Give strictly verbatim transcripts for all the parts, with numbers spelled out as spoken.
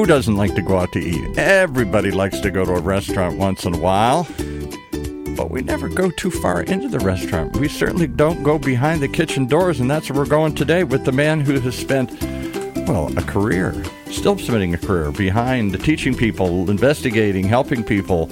Who doesn't like to go out to eat? Everybody likes to go to a restaurant once in a while. But we never go too far into the restaurant. We certainly don't go behind the kitchen doors, and that's where we're going today with the man who has spent, well, a career, still spending a career behind teaching people, investigating, helping people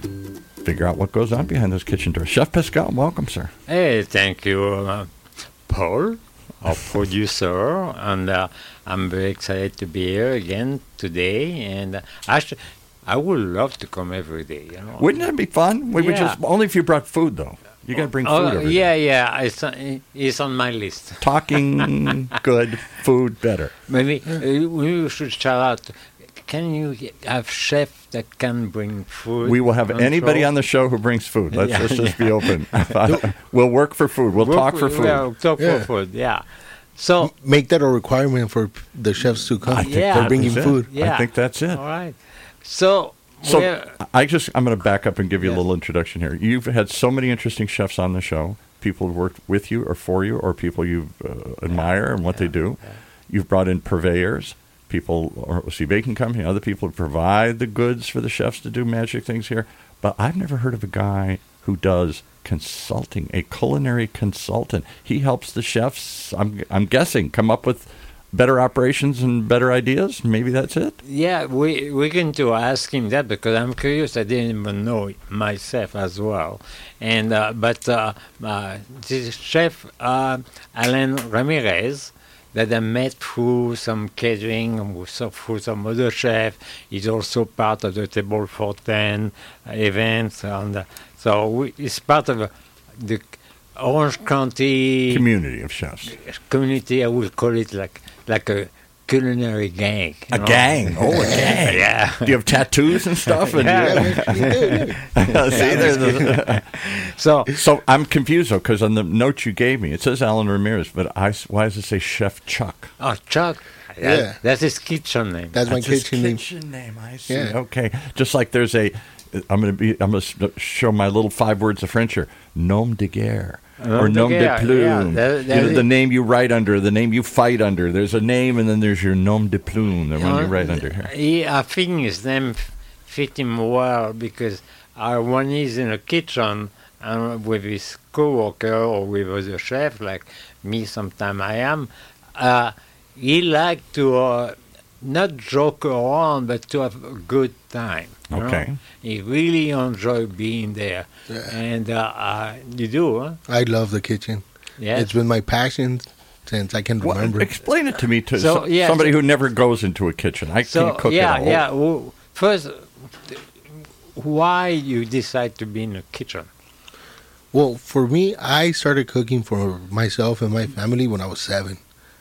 figure out what goes on behind those kitchen doors. Chef Pascal, welcome, sir. Hey, thank you, uh, Paul, our producer, and uh, I'm very excited to be here again today. And uh, actually, I would love to come every day. You know, wouldn't that be fun? We yeah. would just only if you brought food, though. You got to bring food oh, every yeah, day. yeah, it's on, it's on my list. Talking good, food better. Maybe uh, we should shout out. Can you have chef that can bring food? We will have on anybody show? on the show who brings food. Let's, Yeah, let's just yeah. be open. We'll work for food. We'll We'll talk for food. We'll talk Yeah. for food, yeah. So, Make that a requirement for the chefs to come. I think Yeah. for that bringing is it. food. Yeah. I think that's it. all right. So, So we're- I just I'm going to back up and give you a Yes. little introduction here. You've had so many interesting chefs on the show. People who worked with you or for you, or people you uh, admire and what they do. You've brought in purveyors, people, or see baking company, other people who provide the goods for the chefs to do magic things here. But I've never heard of a guy who does consulting, a culinary consultant. He helps the chefs. I'm I'm guessing come up with better operations and better ideas. Maybe that's it. yeah, we, we're going to ask him that because I'm curious. I didn't even know it myself as well. And uh, But uh, uh, this chef, uh, Alain Ramirez, that I met through some catering and with some- through some other chef. He's also part of the Table for Ten events. And uh, so we, he's part of uh, the Orange County Community of chefs. community. I will call it like like a culinary gang. you A know? gang. Oh, a gang. Yeah. Do you have tattoos and stuff? And Yeah. See, there's the- So so I'm confused though, because on the note you gave me, it says Alan Ramirez, but I, why does it say Chef Chuck? oh, Chuck. That, Yeah. That's his kitchen name. That's my That's his kitchen name. kitchen name. I see. Yeah. Okay, just like there's a, I'm gonna be, I'm gonna s- show my little five words of French here. Nom de guerre. Or Nom de nom de guerre, plume. yeah, that- that you know, is- the name you write under, the name you fight under. There's a name, and then there's your nom de plume, the one you write under here. He, I think his name f- fit him well because uh, when he's in the kitchen and with his coworker or with other chef like me, sometime I am, uh, he like to uh, not joke around but to have a good time. you know? Okay. He really enjoy being there, Yeah. and uh, uh, you do, huh? I love the kitchen. Yes. It's been my passion since I can Well, remember. explain it to me, to So, so- yeah, somebody so- who never goes into a kitchen. I So can't cook yeah, at all. yeah. Well, first, th- why you decide to be in the kitchen? Well, for me, I started cooking for myself and my family when I was seven.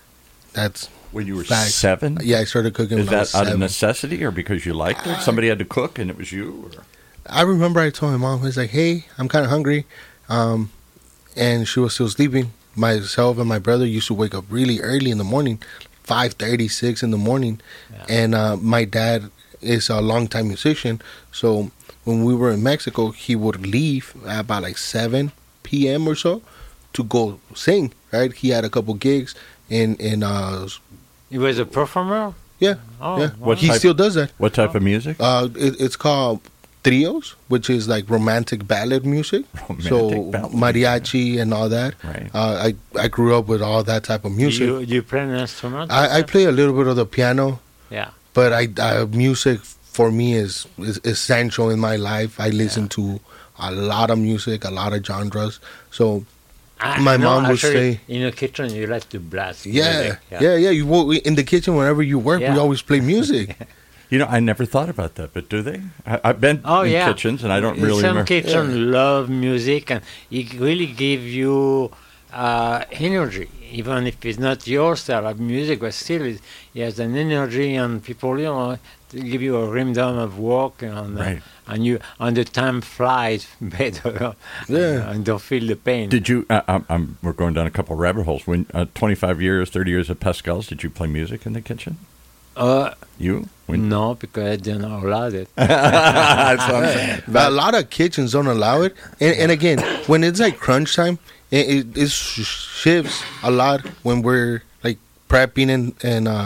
That's When you were Facts. seven? yeah. I started cooking Is when I was that out of seven. necessity or because you liked it? Somebody had to cook and it was you? Or? I remember I told my mom, I was like, "Hey, I'm kind of hungry," um, and she was still sleeping. Myself and my brother used to wake up really early in the morning, five thirty, six in the morning, Yeah. and uh, my dad is a longtime musician, so when we were in Mexico, he would leave at about like seven p.m. or so to go sing. Right, he had a couple gigs in in uh, He was a performer. yeah, Oh, yeah. wow. He type- still does that. What type of music? Uh, it, it's called trios, which is like romantic ballad music. Romantic so ballad mariachi and all that. Right. Uh, I I grew up with all that type of Do music. you, do you play an instrument? I, I play a little bit of the piano, Yeah. but I, I music for me is, is essential in my life. I listen to a lot of music, a lot of genres. So I, My no, mom would actually, say- in the kitchen you like to blast. yeah, music. yeah, yeah. You wo- in the kitchen whenever you work, Yeah. we always play music. You know, I never thought about that, but do they? I, I've been Oh in yeah. kitchens, and I don't really Some remember. kitchen love music, and it really give you uh, energy, even if it's not your style of music, but still it, it has an energy, and people, you know, to give you a rhythm of work, and uh, Right. and you and the time flies better, Yeah. and don't feel the pain. Did you? Uh, I'm, I'm, we're going down a couple of rabbit holes. When uh, twenty-five years, thirty years at Pascal's, did you play music in the kitchen? uh, You? When, no, because I didn't allow it. That's what I'm saying. But a lot of kitchens don't allow it. And, and again, when it's like crunch time, it, it, it sh- shifts a lot when we're like prepping and, and uh,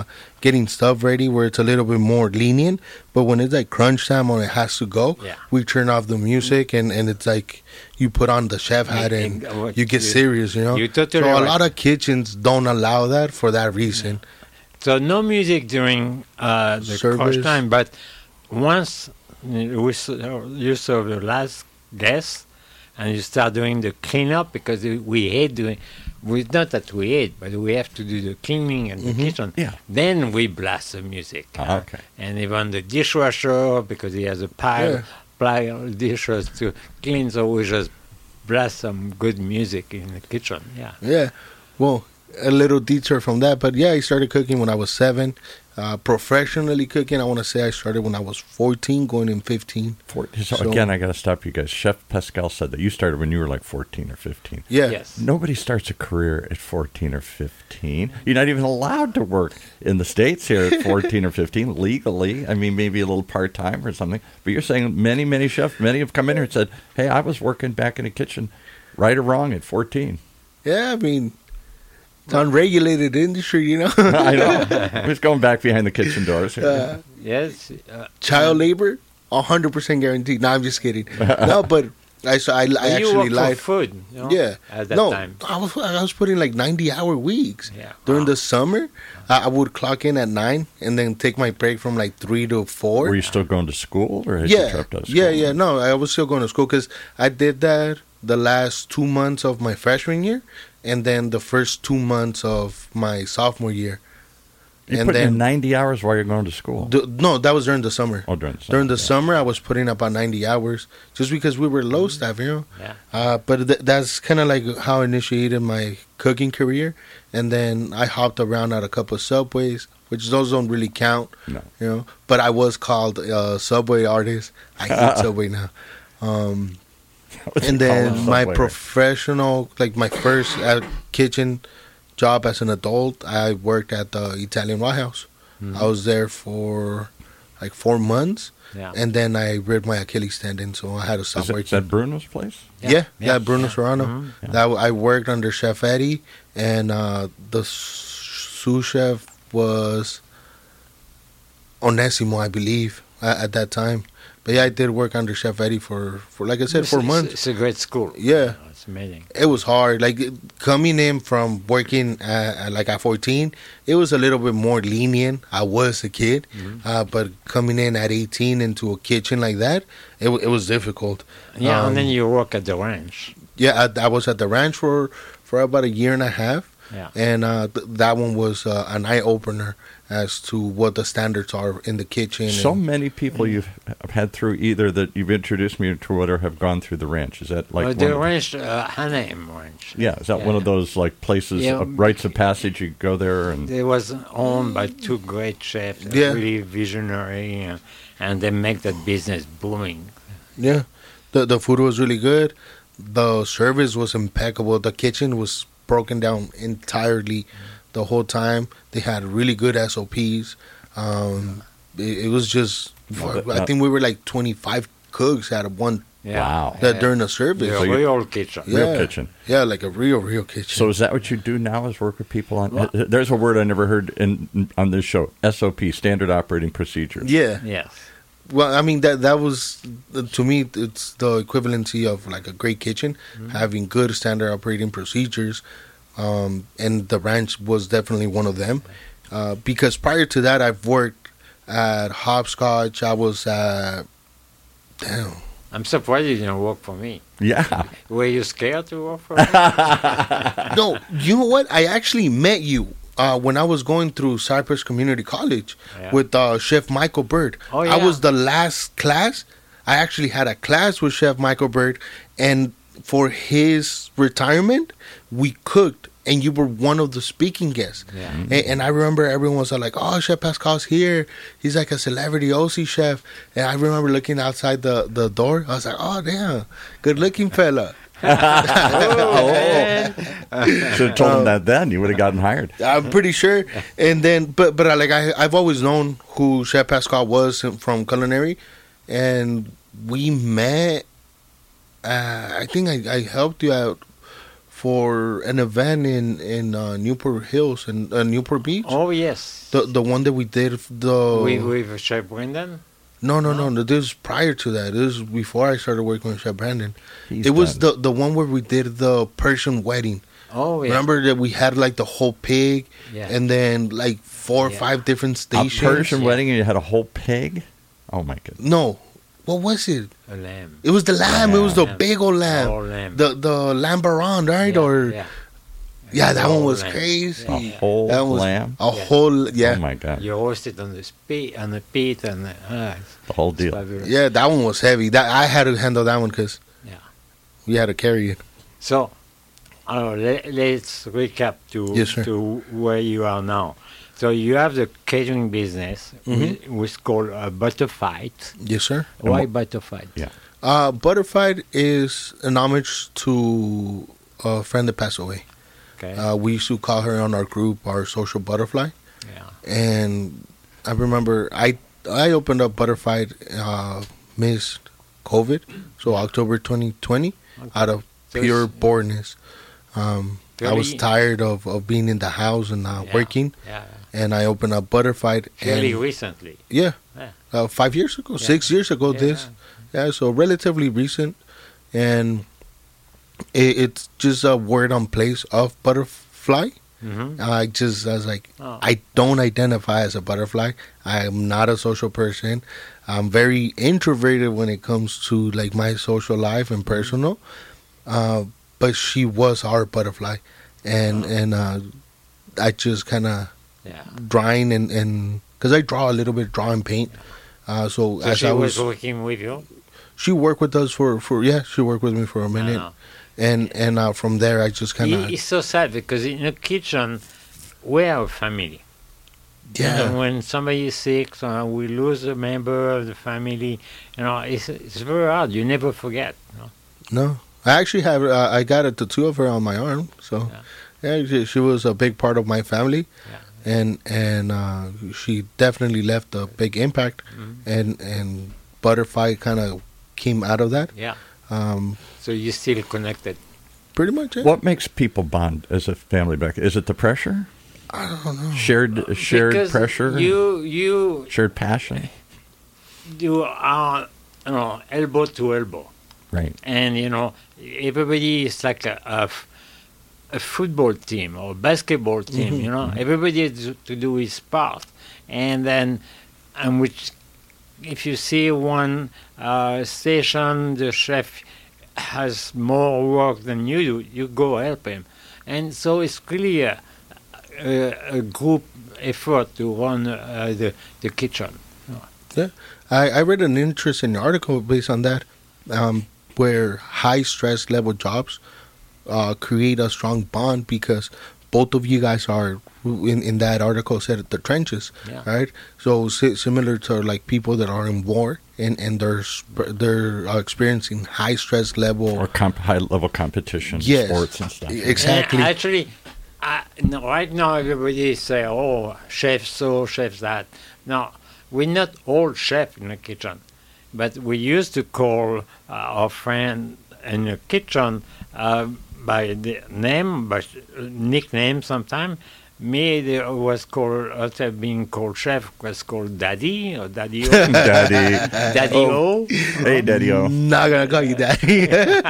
getting stuff ready where it's a little bit more lenient. But when it's like crunch time when it has to go, Yeah. we turn off the music and, and it's like you put on the chef hat and And what you get you- serious, you know. you totally so a right. lot of kitchens don't allow that for that reason. So no music during uh, the Service. crunch time, but once we s- you serve the last guest and you start doing the cleanup because we hate doing. We not that we hate, but we have to do the cleaning in the Mhm. kitchen. Yeah. Then we blast the music. Ah, okay. And even the dishwasher because he has a pile, Yeah. pile of dishes to clean, so we just blast some good music in the kitchen. Yeah. Yeah. Well, a little detour from that, but yeah, I started cooking when I was seven. Uh, professionally cooking, I want to say I started when I was fourteen, going in fifteen. For, so, So- again, I got to stop you guys. Chef Pascal said that you started when you were like fourteen or fifteen. Yeah. Yes. Nobody starts a career at fourteen or fifteen. You're not even allowed to work in the States here at fourteen or fifteen legally. I mean, maybe a little part-time or something. But you're saying many, many chefs, many have come in here and said, hey, I was working back in the kitchen, right or wrong, at fourteen. Yeah, I mean, it's unregulated industry, you know. I know. Who's going back behind the kitchen doors here? Uh, Yes. Uh, child labor, a hundred percent guaranteed. No, I'm just kidding. No, but I so I, I you actually work lied. for food. You know, Yeah, At that no, time. I was I was putting like ninety hour weeks Yeah. during Wow. the summer. I, I would clock in at nine and then take my break from like three to four. Were you still going to school, or had you yeah, dropped out of school? yeah, yeah. No, I was still going to school because I did that the last two months of my freshman year, and then the first two months of my sophomore year. You and put in then ninety hours while you're going to school. the, no, that was during the summer. oh, during the summer. During the yeah. summer, I was putting about ninety hours just because we were low staff, you know. Yeah. Uh, but th- that's kind of like how I initiated my cooking career, and then I hopped around at a couple of Subways, which those don't really count, No. you know. But I was called uh, Subway artist. I hate Subway now. Um, What's and it called then in my Subway? professional, like my first uh, kitchen job as an adult, I worked at the Italian White House. Mhm. I was there for like four months, Yeah. and then I ripped my Achilles tendon, so I had to Is, stop it, working. is that Bruno's place? Yeah, Yeah. yeah, Yeah. Bruno Yeah. Serrano. Mhm. Yeah. That I worked under Chef Eddie, and uh, the sous chef was Onesimo, I believe, at, at that time. But yeah, I did work under Chef Eddie for, for like I said, It's- four it's- months. It's a great school. Yeah. It's amazing. It was hard. Like coming in from working at, at, like at fourteen, it was a little bit more lenient. I was a kid, Mm-hmm. uh, but coming in at eighteen into a kitchen like that, it wa- it was difficult. Yeah, Um, and then you work at the ranch. Yeah, I, I was at the ranch for for about a year and a half, Yeah. and uh, th- that one was uh, an eye opener as to what the standards are in the kitchen. So and- many people you've had through either that you've introduced me to or have gone through the ranch. Is that like Well, one the of- ranch, uh, Hanem Ranch. Yeah, is that Yeah. one of those like places, Yeah. uh, rites of passage? You go there and It was owned by two great chefs, Yeah. really visionary, and, and they make that business booming. Yeah, the the food was really good. The service was impeccable. The kitchen was broken down entirely the whole time. They had really good S O Ps. Um, it, it was just, Well, that- I think we were like twenty-five cooks at one Yeah. Wow. that during the service. The So you- real kitchen. real Yeah. kitchen. Yeah, like a real, real kitchen. So is that what you do now? Is work with people on? Well- There's a word I never heard in on this show. S O P, standard operating procedures. yeah. Yes. Well, I mean that that was to me it's the equivalency of like a great kitchen, having good standard operating procedures, um, and the ranch was definitely one of them. Uh, because prior to that, I've worked at Hopscotch. I was at damn. I'm surprised you didn't work for me. Yeah. Were you scared to work for me? No, you know what? I actually met you uh, when I was going through Cypress Community College Yeah. with uh, Chef Michael Bird. Oh, I yeah. was the last class. I actually had a class with Chef Michael Bird, and for his retirement, we cooked, and you were one of the speaking guests. Yeah. And, and I remember everyone was like, "Oh, Chef Pascal's here. He's like a celebrity O C chef." And I remember looking outside the, the door. I was like, "Oh, damn, good looking fella." Oh, Should have told him that then. You would have gotten hired. I'm pretty sure. And then, but but I like I I've always known who Chef Pascal was from culinary, and we met. Uh, I think I, I helped you out for an event in in uh, Newport Hills and uh, Newport Beach. Oh yes. The the one that we did the with with Chef Brendan. no no No? no no this was prior to that. This was before I started working with Chef Brandon. He's it was done- the the one where we did the Persian wedding. Oh yeah. Remember that we had like the whole pig, Yeah. and then like four or Yeah. five different a stations. Persian Yeah. wedding and you had a whole pig. Oh my goodness! No, what was it? A lamb. It was the lamb. It was the Lamb. big old lamb. Oh, lamb. The the lamb baron, right? Yeah, or yeah. yeah, that one Oh, was lamb. crazy. A Yeah. whole That was lamb. a Yeah. whole yeah. Oh my god! You roast it on the spit, on the pit, and uh, The whole it's deal. fabulous. Yeah, that one was heavy. That I had to handle that one because Yeah. we had to carry it. So, uh, let, let's recap to Yes, sir. to where you are now. So you have the catering business, Mhm. which, which is called uh, Butterfight. Yes, sir. And Why what- Butterfight? Yeah. Uh, Butterfied is an homage to a friend that passed away. Okay. Uh, we used to call her on our group our social butterfly. yeah. And I remember I I opened up Butterfied uh, missed COVID, so October twenty twenty, Okay. out of So pure it's- boredness. Um, I was Fairly- tired of, of being in the house and not Yeah. working, Yeah. and I opened up Butterfied. Fairly And, recently. yeah, Yeah. uh, five years ago, Yeah. six years ago. Yeah. This, yeah, so relatively recent, and it, it's just a word on place of butterfly. Mm-hmm. I just I was like, Oh. I don't identify as a butterfly. I'm not a social person. I'm very introverted when it comes to like my social life and personal. Uh, but she was our butterfly, and Oh. and uh, I just kind of Yeah. drawing and and because I draw a little bit, draw and paint. Uh, so, So as she I was was, working with you. she worked with us for for yeah, she worked with me for a minute, Ah. and and uh, from there I just kind It- of It's so sad because in the kitchen, we are a family. yeah. And when somebody is sick, so we lose a member of the family. You know, it's it's very hard. You never forget. You know? No, I actually have. Uh, I got a tattoo of her on my arm. So, yeah, she, she was a big part of my family, Yeah. and and uh, she definitely left a big impact. Mhm. And and Butterfly kind of came out of that. Yeah. Um, So you're still connected. pretty much. It. What makes people bond as a family back? Is it the pressure? I don't know. Shared shared Because pressure? You you shared passion? you are you know elbow to elbow, Right. and you know everybody is like a, a, f- a football team or basketball team. You know, everybody has to do his part, and then and which if you see one uh, station, the chef has more work than you do, you go help him, and so it's really a, a, a group effort to run uh, the the kitchen. I, I read an interesting article based on that, um, where high stress level jobs uh, create a strong bond because both of you guys are in, in that article said the trenches, Yeah. right? So si- similar to like people that are in war and and they're sp- they're uh, experiencing high stress level. Or comp- high level competition, Yes. sports and stuff. Exactly. And actually, I, no, right now everybody say, "Oh, chef so, chef that." No, we're not all chef in the kitchen, but we used to call uh, our friend in the kitchen uh, by the name, by nickname sometimes. Me, there was called, after being called chef, was called Daddy or Daddy O. Daddy. Daddy O. Hey, Daddy O. Not gonna call you daddy.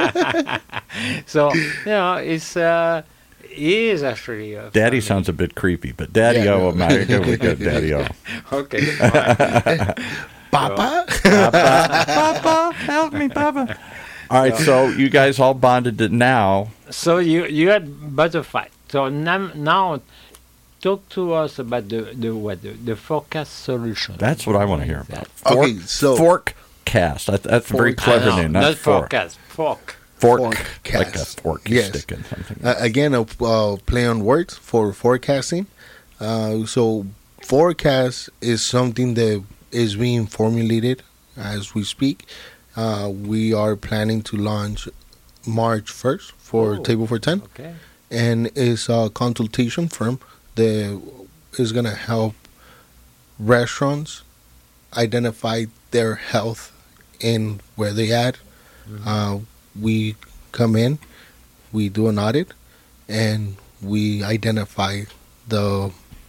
So, you know, it's, uh, it is actually a Daddy family. sounds a bit creepy, but Daddy Yeah, O, no. America, we good. Daddy O. Okay. fine. Papa. Papa, help me, Papa. All right, so you guys all bonded to now. So you you had Butterfight. So now, now talk to us about the the what the, the forecast solution. That's what I want to hear That- about. Okay, so- Forecast. That, that's a very Fork- clever No, name. not, Not, fork. forecast. Fork. Fork. Forecast. Like a fork you Yes. stick in something. Uh, again, a uh, play on words for forecasting. Uh, so, forecast is something that is being formulated as we speak. Uh, we are planning to launch March first for Oh. Table for ten, Okay. and it's a consultation firm that is going to help restaurants identify their health in where they at. Uh, we come in, we do an audit, and we identify the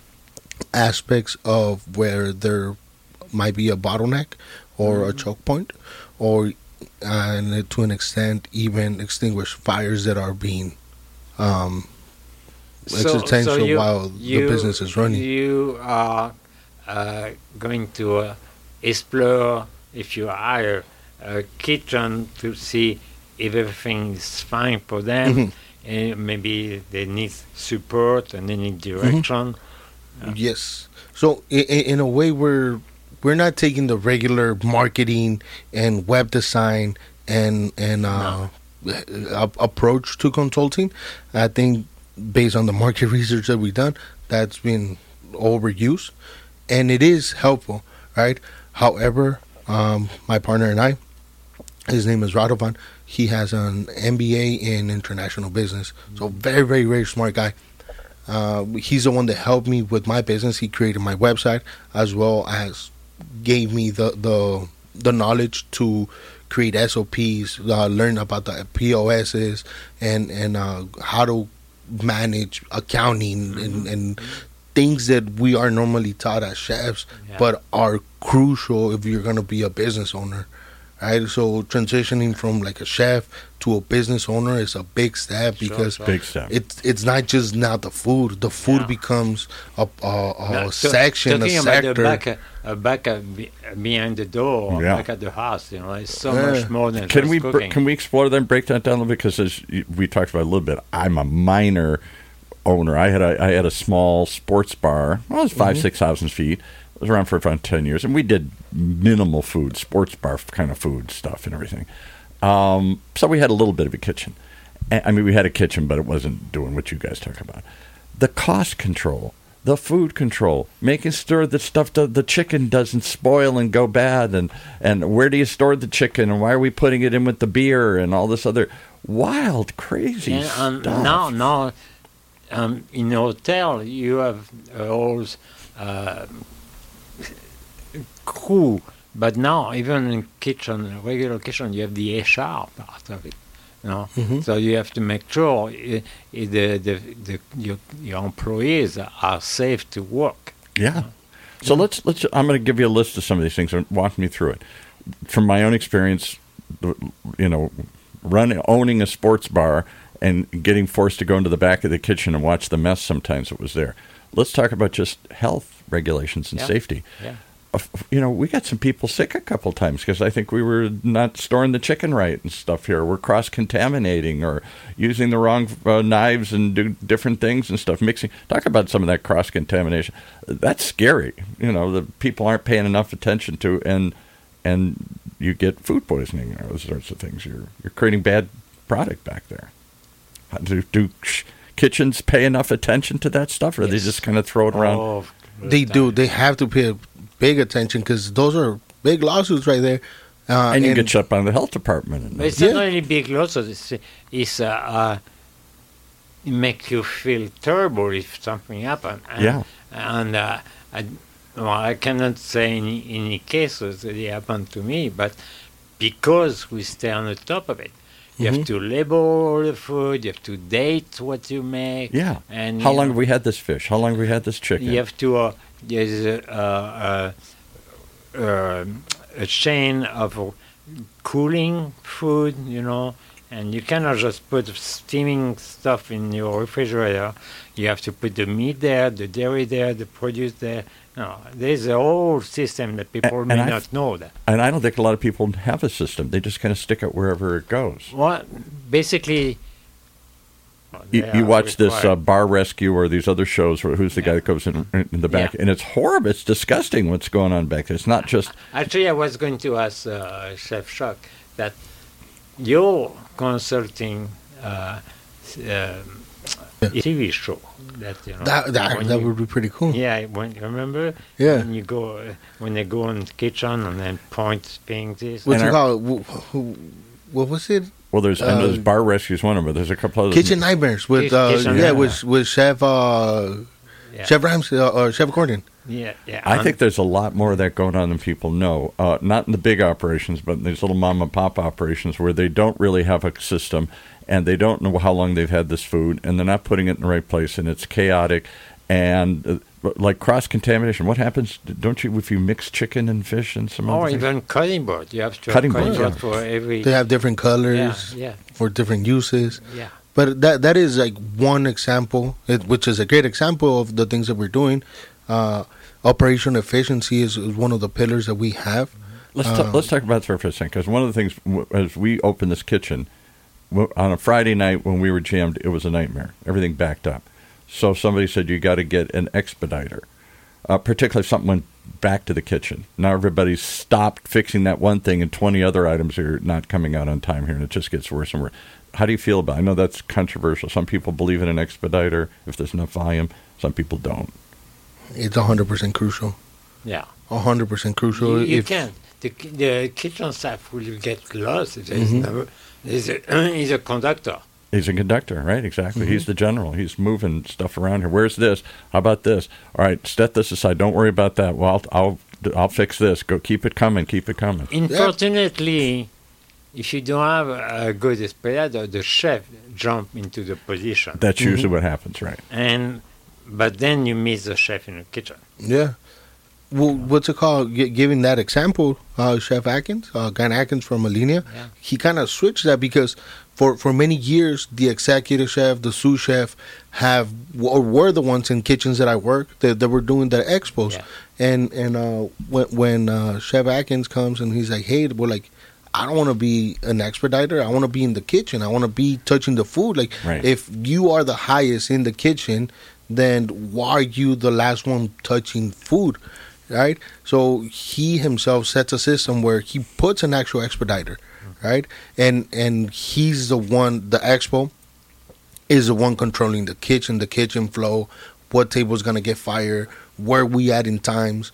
aspects of where there might be a bottleneck or mm-hmm. a choke point, or and to an extent even extinguish fires that are being um, so, existential so you, while you, the business is running. You are uh, going to uh, explore, if you hire a kitchen, to see if everything is fine for them. Mm-hmm. And maybe they need support and they need direction. Mm-hmm. Uh, yes. So in, in a way, we're we're not taking the regular marketing and web design and and uh, no. approach to consulting. I think based on the market research that we've done, that's been overused, and it is helpful, right? However, um, my partner and I, his name is Radovan. He has an M B A in international business, so very, very, very smart guy. Uh, he's the one that helped me with my business. He created my website as well as gave me the the, the knowledge to create S O Ps, uh, learn about the P O Ss, and and uh, how to manage accounting mm-hmm. and, and things that we are normally taught as chefs, yeah. but are crucial if you're going to be a business owner. Right, so transitioning from like a chef to a business owner is a big step because sure, sure. Big step. It's it's not just now the food. The food yeah. becomes a, a, a now, section, talking a sector. About the back, uh, back uh, be, uh, behind the door, yeah. back at the house. You know, it's so yeah. much more than can just we cooking. Br- can we explore that and break that down a little bit? Because as we talked about a little bit, I'm a minor owner. I had a I had a small sports bar. Well, it was five mm-hmm. six thousand feet. It was around for around ten years, and we did minimal food, sports bar kind of food stuff and everything. Um, so we had a little bit of a kitchen. I mean, we had a kitchen, but it wasn't doing what you guys talk about. The cost control, the food control, making sure that stuff, do, the chicken doesn't spoil and go bad, and, and where do you store the chicken, and why are we putting it in with the beer, and all this other wild, crazy and, um, stuff. Now, now um, in a hotel, you have uh, all... Uh, crew, but now even in kitchen, regular kitchen, you have the H R part of it. You know, mm-hmm. so you have to make sure uh, the, the the your, your employees are safe to work. Yeah. You know? So yeah. let's let's. I'm going to give you a list of some of these things and walk me through it. From my own experience, you know, running owning a sports bar and getting forced to go into the back of the kitchen and watch the mess sometimes that was there. Let's talk about just health regulations and yeah. safety. Yeah. You know, we got some people sick a couple times because I think we were not storing the chicken right and stuff here. We're cross-contaminating or using the wrong uh, knives and do different things and stuff, mixing. Talk about some of that cross-contamination. That's scary. You know, the people aren't paying enough attention to, and and you get food poisoning or those sorts of things. You're you're creating bad product back there. Do, do kitchens pay enough attention to that stuff, or yes. they just kind of throw it around? Oh, they do. They have to pay big attention because those are big lawsuits right there. Uh, and you and get shut by the health department. But it's yeah. not only big lawsuits. It's, it's uh, uh, it makes you feel terrible if something happens. And, yeah. And uh, I, well, I cannot say any, any cases that it happened to me, but because we stay on the top of it. You mm-hmm. have to label all the food. You have to date what you make. Yeah. And how long know, have we had this fish? How long have we had this chicken? You have to. Uh, there's a, uh, uh, uh, a chain of uh, cooling food, you know, and you cannot just put steaming stuff in your refrigerator. You have to put the meat there, the dairy there, the produce there. No, there's a whole system that people and, may and not I've, know that. And I don't think a lot of people have a system. They just kind of stick it wherever it goes. Well, basically... Well, you, you watch this uh, Bar Rescue or these other shows where who's the yeah. guy that goes in, in the back, yeah. and it's horrible. It's disgusting what's going on back there. It's not just... Actually, I was going to ask uh, Chef Chuck that your consulting uh, uh, T V show that you know that that, that you, would be pretty cool. Yeah, when you remember, yeah, when you go uh, when they go in the kitchen and then point things. What's it called? What was it? Well, there's uh, I know there's Bar Rescue's one of them, but there's a couple of Kitchen Nightmares with uh, kitchen, yeah, yeah, with with Chef uh, yeah. Chef Ramsay uh, or Chef Gordon. Yeah, yeah. I think there's a lot more of that going on than people know. Uh, not in the big operations, but in these little mom and pop operations where they don't really have a system, and they don't know how long they've had this food, and they're not putting it in the right place, and it's chaotic, and uh, like cross contamination. What happens? Don't you if you mix chicken and fish and some Or other things? even cutting board. You have to Cutting have cutting board, board yeah. for every. They have different colors Yeah, yeah, for different uses. yeah. But that that is like one example, it, which is a great example of the things that we're doing. Uh, operational efficiency is, is one of the pillars that we have. Let's Uh, ta- let's talk about that for a second, because one of the things w- as we opened this kitchen w- on a Friday night when we were jammed, it was a nightmare. Everything backed up. So somebody said you got to get an expediter, uh, particularly if something went back to the kitchen. Now everybody's stopped fixing that one thing, and twenty other items are not coming out on time here, and it just gets worse and worse. How do you feel about it? I know that's controversial. Some people believe in an expediter if there's enough volume. Some people don't. It's one hundred percent crucial. Yeah. one hundred percent crucial. You, you if, can't. The, ki- the kitchen staff will get lost if there's Mhm. never. He's a, he's a conductor. He's a conductor, right? Exactly. Mm-hmm. He's the general. He's moving stuff around here. Where's this? How about this? All right, set this aside. Don't worry about that. Well, I'll I'll, I'll fix this. Go, keep it coming. Keep it coming. Unfortunately, if you don't have a good expediter, the chef jump into the position. That's Mm-hmm. usually what happens, right? And but then you miss the chef in the kitchen. yeah. Well, what's it called? G- giving that example, uh, Chef Atkins, uh, Gan Atkins from Alinea, Yeah. he kind of switched that because for, for many years, the executive chef, the sous chef, have or were the ones in kitchens that I worked that, that were doing the expos. Yeah. And and uh, when when uh, Chef Atkins comes and he's like, hey, we're like, I don't want to be an expediter. I want to be in the kitchen. I want to be touching the food. Like, Right. if you are the highest in the kitchen, then why are you the last one touching food? Right? So he himself sets a system where he puts an actual expediter, right? And and he's the one, the expo is the one controlling the kitchen, the kitchen flow, what table's gonna get fired, where we at in times.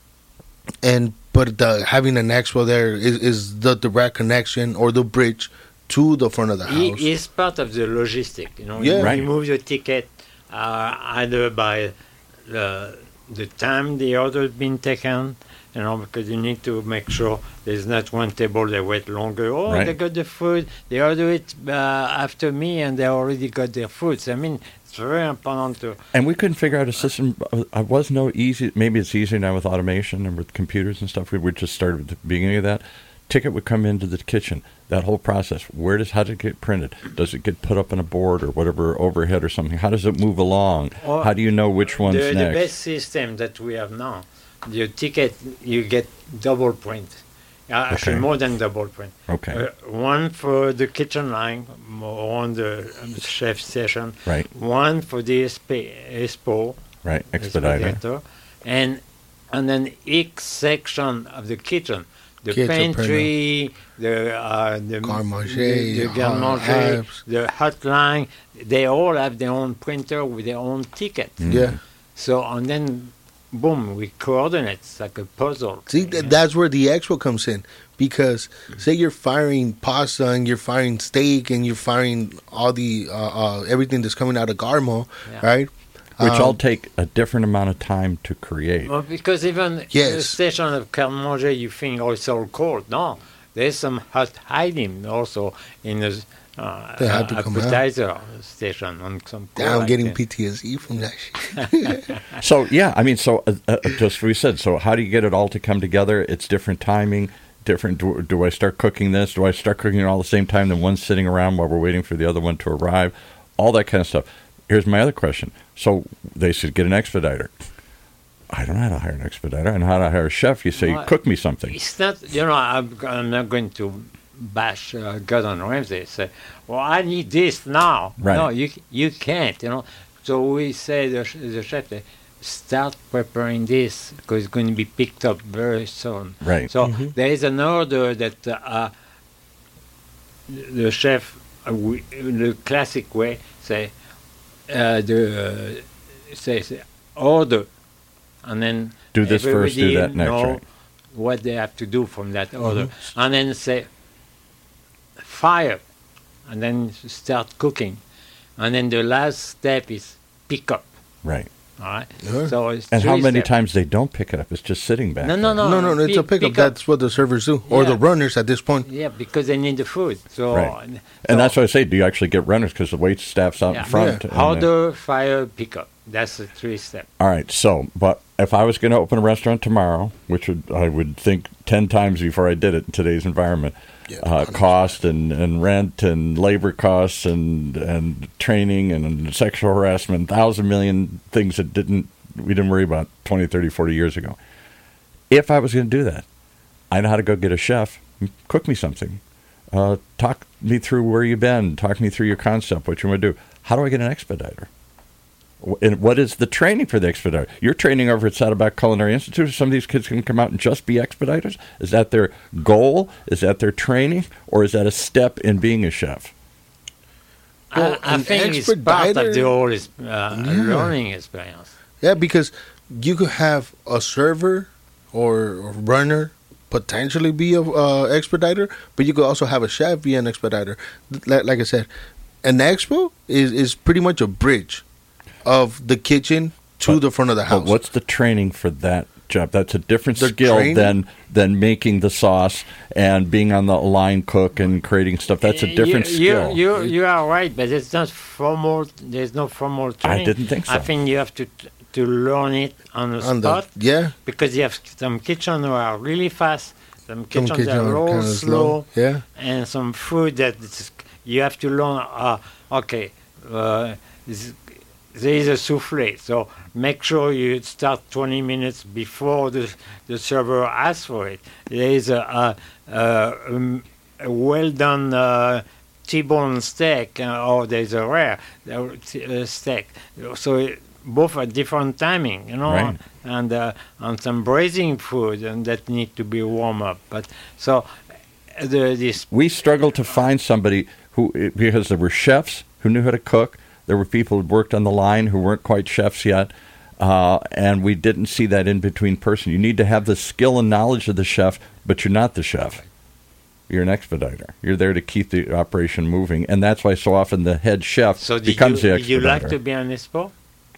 And but the having an expo there is, is the direct connection or the bridge to the front of the He house. is part of the logistic. You know, Yeah. you Right. remove the ticket uh, either by the the time the order been taken, you know, because you need to make sure there's not one table that wait longer. Oh, Right. they got the food. They order it uh, after me, and they already got their food. So, I mean, it's very important to. And we couldn't figure out a system. It was no easy. Maybe it's easier now with automation and with computers and stuff. We would just started at the beginning of that. Ticket would come into the kitchen. That whole process. Where does how does it get printed? Does it get put up on a board or whatever overhead or something? How does it move along? Or How do you know which one's the, the next? best system that we have now, your ticket, you get double print. Uh, Actually, Okay. more than double print. Okay. Uh, one for the kitchen line, more on the um, chef station. Right. One for the exp- expo. Right. Expediter. expediter, And and then each section of the kitchen, the Kitchen pantry, the uh, the Garde-manger, the, the hot garde-manger, apps. the hotline, they all have their own printer with their own ticket. Yeah. So and then, boom, we coordinate. It's like a puzzle. See, thing, th- yeah. that's where the expo comes in. Because say you're firing pasta and you're firing steak and you're firing all the uh, uh, everything that's coming out of Garmo, Yeah. right? Which Um, all take a different amount of time to create. Well, because even the Yes. station of Carmanger, you think, oh, it's all cold. No, there's some hot item also in the uh, They have to come out. appetizer station on some cold Now I'm getting item. P T S D from that shit. So yeah, I mean, so uh, uh, just we said. So how do you get it all to come together? It's different timing. Different. Do, do I start cooking this? Do I start cooking it all at the same time? Then one's sitting around while we're waiting for the other one to arrive. All that kind of stuff. Here's my other question. So they said get an expediter. I don't know how to hire an expediter. I know how to hire a chef. You say Well, cook me something. It's not, you know, I'm, I'm not going to bash uh, Gordon Ramsay. Say, well, I need this now. Right. No, you you can't, you know. So we say the, sh- the chef, uh, start preparing this because it's going to be picked up very soon. Right. So there is an order that uh, the chef, uh, we, in the classic way, say, uh, the uh, say, say order, and then Do this first, do everybody that next, know right. what they have to do from that order, and then say fire, and then start cooking, and then the last step is pick up. Right. All right. Yeah. So it's And how three many steps. times they don't pick it up? It's just sitting back. No, no, there. no. No, no, no, it's a pick- pickup. pick up. That's what the servers do, or Yeah. the runners at this point. Yeah, because they need the food. So, Right. so And that's why I say, do you actually get runners? Because the wait staff's out yeah. in front. Yeah. and, uh, Order, fire, pickup. That's the three step. All right. So, but if I was going to open a restaurant tomorrow, which would, I would think ten times before I did it in today's environment, Yeah, uh, one hundred percent. cost and, and rent and labor costs and and training and sexual harassment, thousand million things that didn't we didn't worry about twenty, thirty, forty years ago. If I was going to do that, I know how to go get a chef, cook me something, uh, talk me through where you've been, talk me through your concept, what you want to do. How do I get an expediter? And what is the training for the expediter? You're training over at Saddleback Culinary Institute. Some of these kids can come out and just be expediters. Is that their goal? Is that their training? Or is that a step in being a chef? Well, I, I an think it's part of expediter- the whole is- uh, Yeah. learning experience. Yeah, because you could have a server or a runner potentially be a uh, expediter, but you could also have a chef be an expediter. Like, like I said, an expo is, is pretty much a bridge of the kitchen to But- the front of the But house. what's the training for that job? That's a different The skill training? than than making the sauce and being on the line cook and creating stuff. That's a different you, skill. You, you, you are right, but it's not formal. There's no formal training. didn't think I so. think you have to to learn it on the On the- spot yeah, because you have some kitchens who are really fast, some some kitchens kitchen that are are real kinda slow, Yeah, and some food that is, you have to learn. Uh, okay, uh, this- there is a souffle, so make sure you start twenty minutes before the the server asks for it. There is a, a, a, um, a well done uh, T-bone steak, uh, or there's a rare uh, t- uh, steak. So it, both are different timing, you know, Right. and uh, and some braising food and that need to be warm up. But so uh, the this we struggled to find somebody who, because there were chefs who knew how to cook. There were people who worked on the line who weren't quite chefs yet. Uh, and we didn't see that in-between person. You need to have the skill and knowledge of the chef, but you're not the chef. You're an expediter. You're there to keep the operation moving. And that's why so often the head chef so did becomes you, the did you expediter. like to be on expo?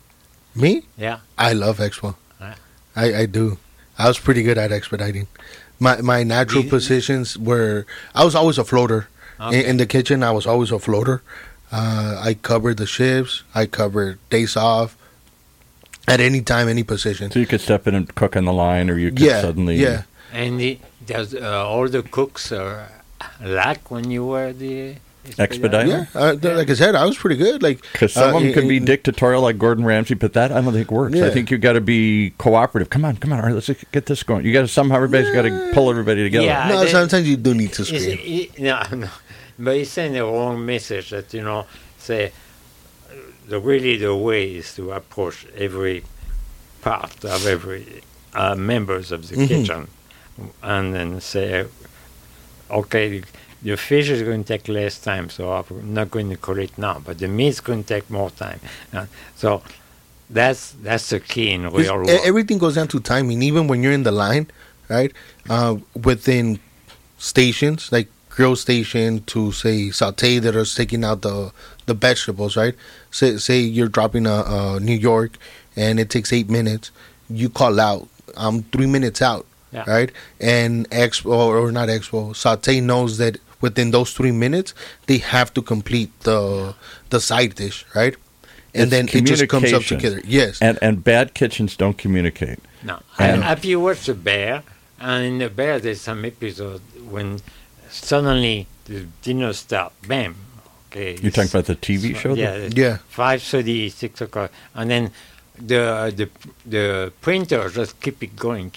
me, Yeah. I love expo. Ah. I, I do. I was pretty good at expediting. My my natural You- positions were I was always a floater. Okay. In, in the kitchen, I was always a floater. Uh, I covered the shifts. I covered days off. At any time, any position. So you could step in and cook on the line, or you could Yeah, suddenly... yeah. And the, does uh, all the cooks uh, like when you were the Expediter? Yeah, uh, th- like I said, I was pretty good. Like Because some uh, of them can be in- dictatorial like Gordon Ramsay, but that I don't think works. I Yeah. think you've got to be cooperative. Come on, come on. All right, let's get this going. You got to somehow everybody's got to pull everybody together. Yeah. No, they- sometimes you do need to Is scream. it- it- no, no, but he's saying the wrong message. That you know, say uh, the really the way is to approach every part of every uh, members of the Mhm. kitchen, and then say, okay, the fish is going to take less time, so I'm not going to cook it now, but the meat's going to take more time. Uh, so that's that's the key in It's- real e- work. everything goes down to timing. Even when you're in the line, right? Uh, within stations like grill station to say saute that are taking out the the vegetables, right? Say say you're dropping a, a New York and it takes eight minutes. You call out, I'm three minutes out, Yeah. right? And expo or not expo saute knows that within those three minutes they have to complete the the side dish, right? And It's then it just comes up communication. together. Yes. And and bad kitchens don't communicate. No. And- Have you watched The Bear? And in The Bear, there's some episode when suddenly the dinner starts. Bam. Okay. You're talking about the T V show? Yeah. that- Yeah. Five thirty, six o'clock, and then the the the printer just keep it going.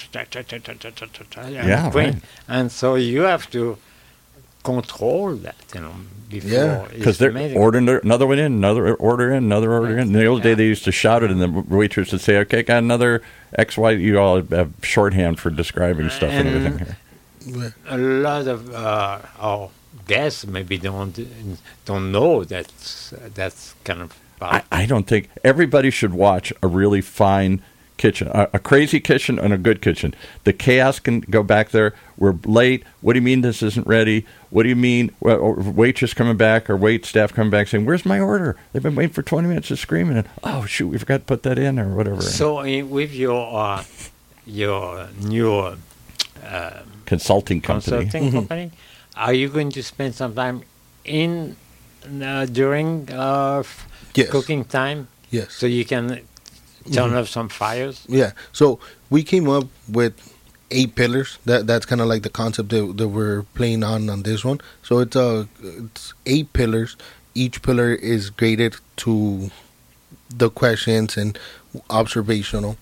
And Yeah, print. right. And so you have to control that, you know, before. Yeah, It's Because they're amazing. ordering another one in, another order in, another order in. In the old day, Yeah. they used to shout it, and the waitress would say, "Okay, got another X, Y." You all have shorthand for describing stuff and, And- everything here. A lot of uh, our guests maybe don't don't know that's that's kind of I, part. I don't think everybody should watch a really fine kitchen, a, a crazy kitchen and a good kitchen. The chaos can go back there. We're late. What do you mean this isn't ready? What do you mean? Well, waitress coming back or wait staff coming back saying, "Where's my order?" They've been waiting for twenty minutes, just screaming. And, oh shoot, we forgot to put that in or whatever. So in, with your uh, your new uh, consulting company, consulting Mm-hmm. company, are you going to spend some time in uh, during uh, f- Yes. cooking time? Yes. So you can turn off some fires. Yeah. So we came up with eight pillars. That that's kind of like the concept that, that we're playing on on this one. So it's uh it's eight pillars. Each pillar is graded to the questions and observational.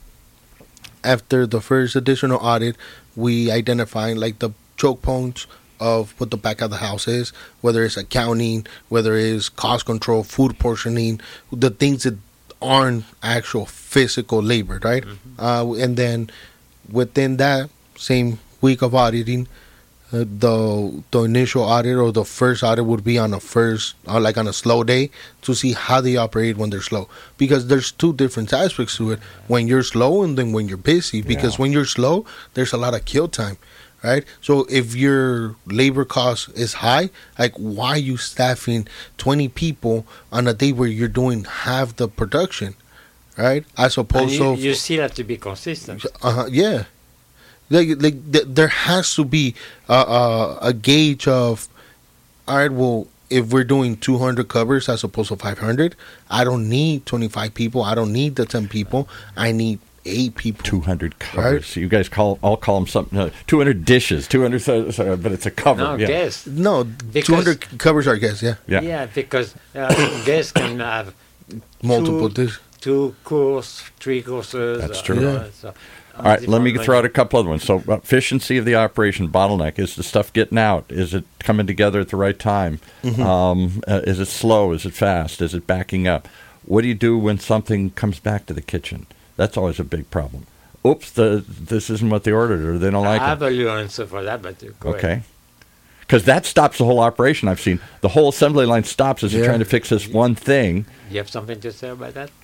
After the first additional audit, we identify like the choke points of what the back of the house is, whether it's accounting, whether it's cost control, food portioning, the things that aren't actual physical labor, right? Mm-hmm. Uh, and then within that same week of auditing, uh, the the initial audit or the first audit would be on a first, uh, like on a slow day, to see how they operate when they're slow. Because there's two different aspects to it: when you're slow and then when you're busy. Because Yeah. when you're slow, there's a lot of kill time. Right, so if your labor cost is high, like why are you staffing twenty people on a day where you're doing half the production, right? As And opposed you, to you still have to be consistent. uh yeah, like like th- there has to be a, a a gauge of, all right, well, if we're doing two hundred covers as opposed to five hundred, I don't need twenty-five people. I don't need the ten people. I need eight people. two hundred covers. Right. So you guys call all call them something. Uh, two hundred dishes. Two hundred. So, so, but it's a cover. No, yeah. guests. No, Because- two hundred covers are guests. Yeah, Yeah. Yeah, because uh, guests can have multiple two, dishes. two course, three courses. That's uh, true. uh, Yeah. so, All right, let me different throw out a menu. couple other ones. So, uh, efficiency of the operation, bottleneck. Is the stuff getting out? Is it coming together at the right time? Mm-hmm. Um, uh, is it slow? Is it fast? Is it backing up? What do you do when something comes back to the kitchen? That's always a big problem. Oops, the, this isn't what they ordered, or they don't like I it. have a little answer for that, but uh, go ahead. Okay. Because that stops the whole operation. I've seen the whole assembly line stops as Yeah. they're trying to fix this one thing. You have something to say about that?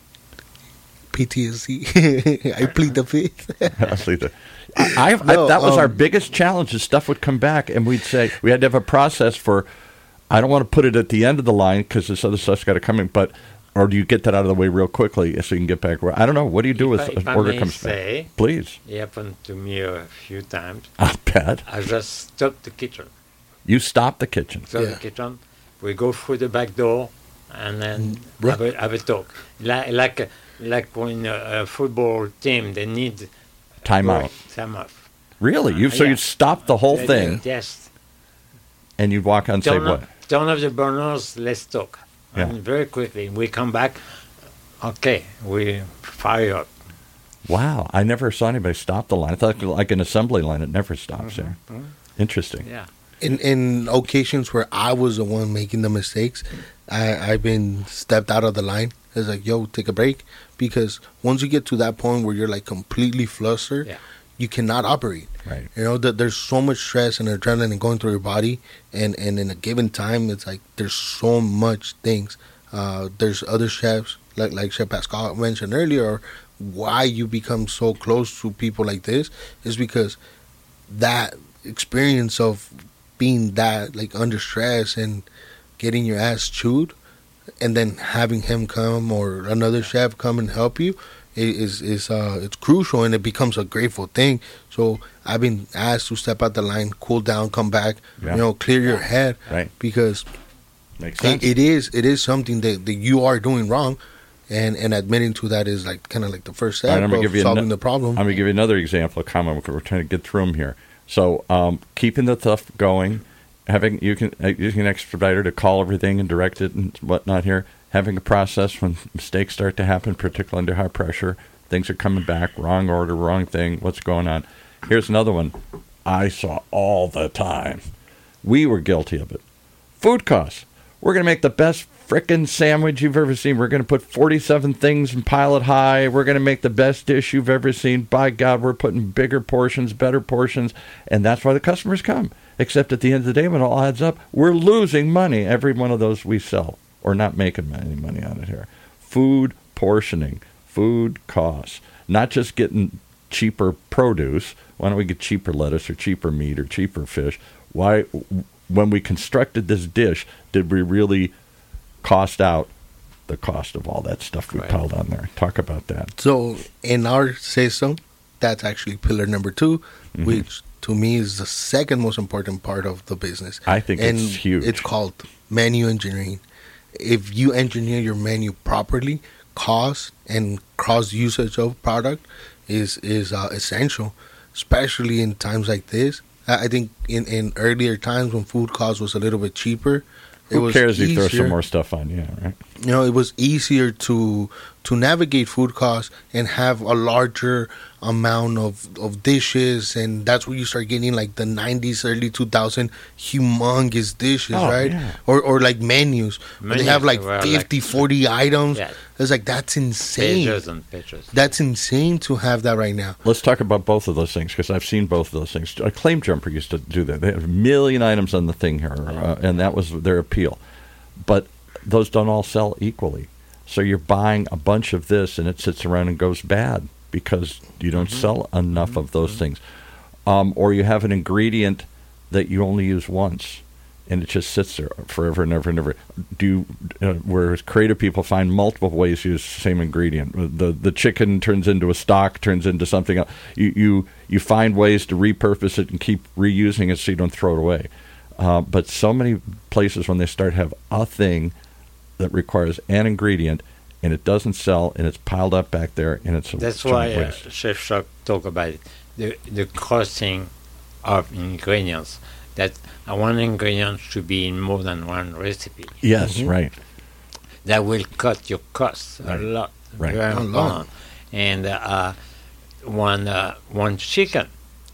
P T S D. I plead the fifth. Honestly, the- I, I, No, I, that was um, our biggest challenge. Is stuff would come back, and we'd say we had to have a process for. I don't want to put it at the end of the line because this other stuff's got to come in, but or do you get that out of the way real quickly so you can get back? I don't know. What do you do If with I- if an I order may comes say, back? Please, It happened to me a few times. I'll bet I just stopped the kitchen. you stop the kitchen. Stop Yeah. the kitchen. We go through the back door and then Right. have, a, have a talk. Like like, like when a, a football team, they need Timeout. time out. Really? You so Yeah. you stop the whole Uh, thing Yes. and you'd walk out and say Turn what? off, turn off the burners, let's talk. Yeah. And very quickly, we come back. Okay, we fire up. Wow, I never saw anybody stop the line. I thought like an assembly line, it never stops there. Interesting. Yeah. In in occasions where I was the one making the mistakes, I I've been stepped out of the line. It's like, yo, take a break, because once you get to that point where you're like completely flustered, Yeah. you cannot operate. Right. You know that there's so much stress and adrenaline going through your body, and and in a given time, it's like there's so much things. Uh, there's other chefs like like Chef Pascal mentioned earlier. Why you become so close to people like this is because that experience of being that like under stress and getting your ass chewed, and then having him come or another chef come and help you is is uh it's crucial, and it becomes a grateful thing. So I've been asked to step out the line, cool down, come back, Yeah. you know, clear your head, Right. because Makes it, sense. it is it is something that, that you are doing wrong, and and admitting to that is like kind of like the first step All right, I'm of gonna give you solving ano- the problem. I'm going to give you another example, a comment. We're trying to get through them here. So, um, keeping the stuff going, having you can uh, using an expediter to call everything and direct it and whatnot here. Having a process when mistakes start to happen, particularly under high pressure, things are coming back, wrong order, wrong thing. What's going on? Here's another one I saw all the time. We were guilty of it. Food costs. We're going to make the best frickin' sandwich you've ever seen. We're going to put forty-seven things and pile it high. We're going to make the best dish you've ever seen. By God, we're putting bigger portions, better portions, and that's why the customers come. Except at the end of the day, when it all adds up, we're losing money every one of those we sell, or not making any money on it here. Food portioning, food costs. Not just getting cheaper produce. Why don't we get cheaper lettuce or cheaper meat or cheaper fish? Why, when we constructed this dish, did we really cost out the cost of all that stuff we Right. piled on there? Talk about that. So in our say-so, that's actually pillar number two, Mhm. which to me is the second most important part of the business. I think and it's huge. It's called menu engineering. If you engineer your menu properly, cost and cross usage of product is is uh, essential, especially in times like this. I I think in, in earlier times when food cost was a little bit cheaper, it Who was cares if you throw easier. some more stuff on? Yeah, right. You know, it was easier to to navigate food costs and have a larger amount of, of dishes, and that's where you start getting like the nineties, early two thousand humongous dishes, Oh, right? yeah. Or or like menus. where they Menus have like were fifty, like- forty items. Yeah. It's like, that's insane. Pages and pages. That's insane to have that right now. Let's talk about both of those things because I've seen both of those things. A Claim Jumper used to do that. They have a million items on the thing here, uh, and that was their appeal. But those don't all sell equally. So you're buying a bunch of this, and it sits around and goes bad because you don't Mm-hmm. sell enough of those things. Um, or you have an ingredient that you only use once, and it just sits there forever and ever and ever. Do you, uh, whereas creative people find multiple ways to use the same ingredient. The the chicken turns into a stock, turns into something else. You you you find ways to repurpose it and keep reusing it so you don't throw it away. Uh, but so many places when they start have a thing that requires an ingredient and it doesn't sell and it's piled up back there and it's a That's giant why uh, waste. Chef Shock talk about it. The the costing of ingredients. That uh, one ingredient should be in more than one recipe. Yes, right. That will cut your costs Right. a lot. Right. Very A lot. important. And uh, one uh, one chicken.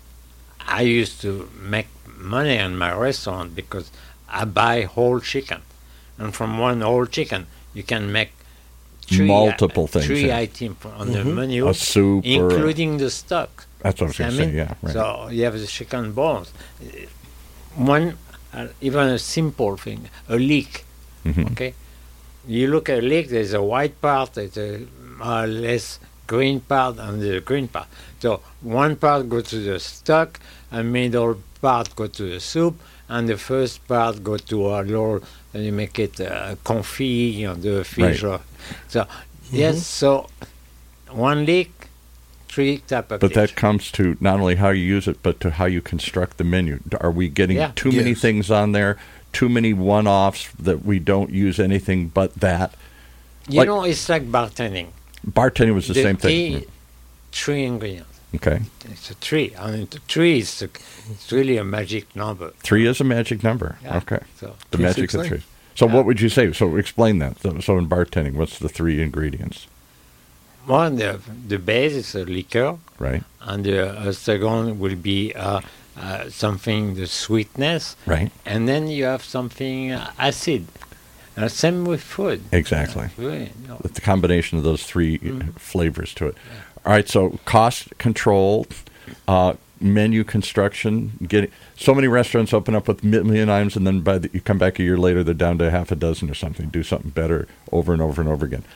I used to make money in my restaurant because I buy whole chicken, and from one whole chicken you can make three, Multiple uh, things, three yeah. items on the menu, A soup or a- including the stock. That's what I was going I to say, mean, yeah. Right. So you have the chicken bones. Uh, One, uh, even a simple thing, a leek. Mhm. Okay, you look at a leek. There's a white part, there's a more or less green part, and the green part. So one part goes to the stock, a middle part go to the soup, and the first part go to a little. And you make it uh, confit or the fish. Right. Or, so yes, so one leek, three type of But dish. that comes to not only how you use it, but to how you construct the menu. Are we getting Yeah. too many Yes. things on there? Too many one-offs that we don't use anything but that? You like- know, it's like bartending. Bartending was the, The same key, thing. three ingredients. Okay. It's a three. I mean, the three is a, it's really a magic number. Three is a magic number. Yeah. Okay. So The Three, magic six, of nine. three. So Yeah. what would you say? So explain that. So, so in bartending, what's the three ingredients? one, the the base is a liquor, Right? and the uh, second will be uh, uh, something the sweetness, Right. and then you have something uh, acid. Uh, same with food. Exactly. Really, no. With the combination of those three Mm-hmm. uh, flavors to it. All right, so cost control, uh, menu construction. Getting so many restaurants open up with million items, and then by the, you come back a year later, they're down to half a dozen or something. Do something better over and over and over again.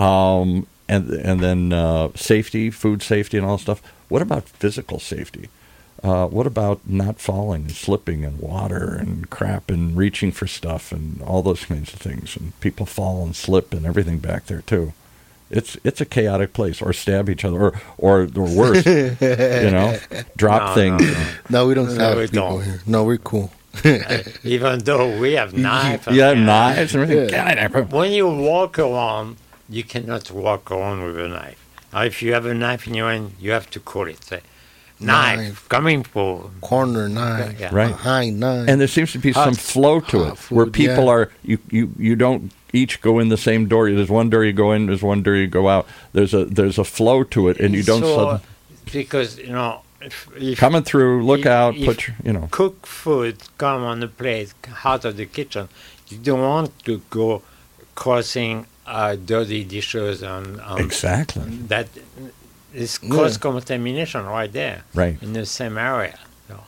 Um, and and then uh, safety, food safety, and all that stuff. What about physical safety? Uh, what about not falling and slipping in water and crap and reaching for stuff and all those kinds of things? And people fall and slip and everything back there too. It's it's a chaotic place, or stab each other, or or, or worse, you know, drop No, things. no, no. No, we don't No, have we people don't. here. No, we're cool. Even though we have knife. and- Yeah, knives and everything. Yeah. God, When you walk around, you cannot walk around with a knife. Now, if you have a knife in your hand, you have to call it. Say, knife, Knife. coming for. Corner knife, Yeah. Right. behind knife. And there seems to be Hot- some flow to it, hot food, where people yeah. are you, you you don't each go in the same door. There's one door you go in, there's one door you go out. There's a there's a flow to it, and you don't So, sudden, because, you know, if, if coming through. Look if- out, if put your, you know. cook food come on the plate out of the kitchen, you don't want to go crossing uh, dirty dishes and um, Exactly. that is Yeah. cross contamination right there Right. in the same area. So,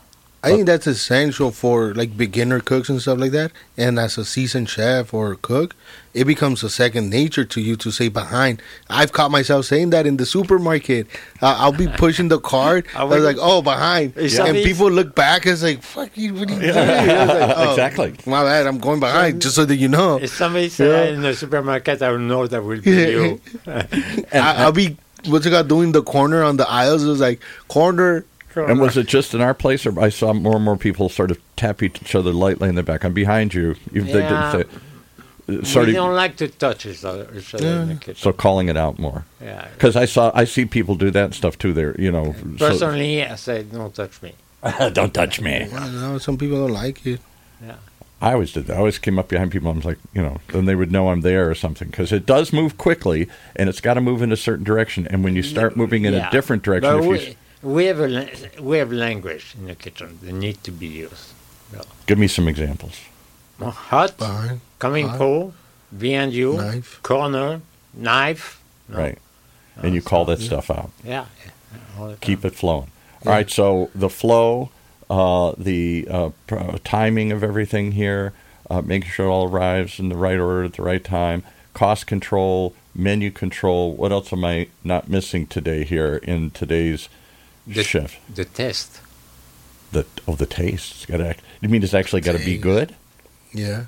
I think that's essential for like beginner cooks and stuff like that. And as a seasoned chef or cook, it becomes a second nature to you to say behind. I've caught myself saying that in the supermarket. Uh, I'll be pushing the cart. I was like, oh, behind. Yeah. And people look back and it's like, fuck you, what are you doing? Yeah. Like, oh, Exactly. My bad, I'm going behind, just so that you know. If somebody said Yeah. that in the supermarket, I would know that will be you. I, I'll be, what's it called, doing the corner on the aisles. It was like, corner. And was it just in our place, or I saw more and more people sort of tap each other lightly in the back? I'm behind you. If they Yeah. didn't say, sort We of, don't like to touch each other, each other in the kitchen. so calling it out more. Yeah. Because I saw, I see people do that stuff too. There, you know. so- Personally, I say, don't touch me. don't touch me. I don't know, some people don't like it. I always did that. I always came up behind people. I was like, you know, then they would know I'm there or something, because it does move quickly, and it's got to move in a certain direction. And when you start moving in Yeah. a different direction, But if you we, s- we have a la- we have language in the kitchen that need to be used. give me some examples. Hot, Behind, coming hot, cold, behind you, knife. corner, knife. No. Right. No, And you so- call that stuff out. Yeah. all the Keep time. it flowing. Yeah. All right. So the flow, uh, the uh, pr- timing of everything here, uh, making sure it all arrives in the right order at the right time, cost control, menu control. What else am I not missing today here in today's The- chef? The test. The oh, the taste. It's gotta act, you mean it's actually got to be Taste. good? Yeah.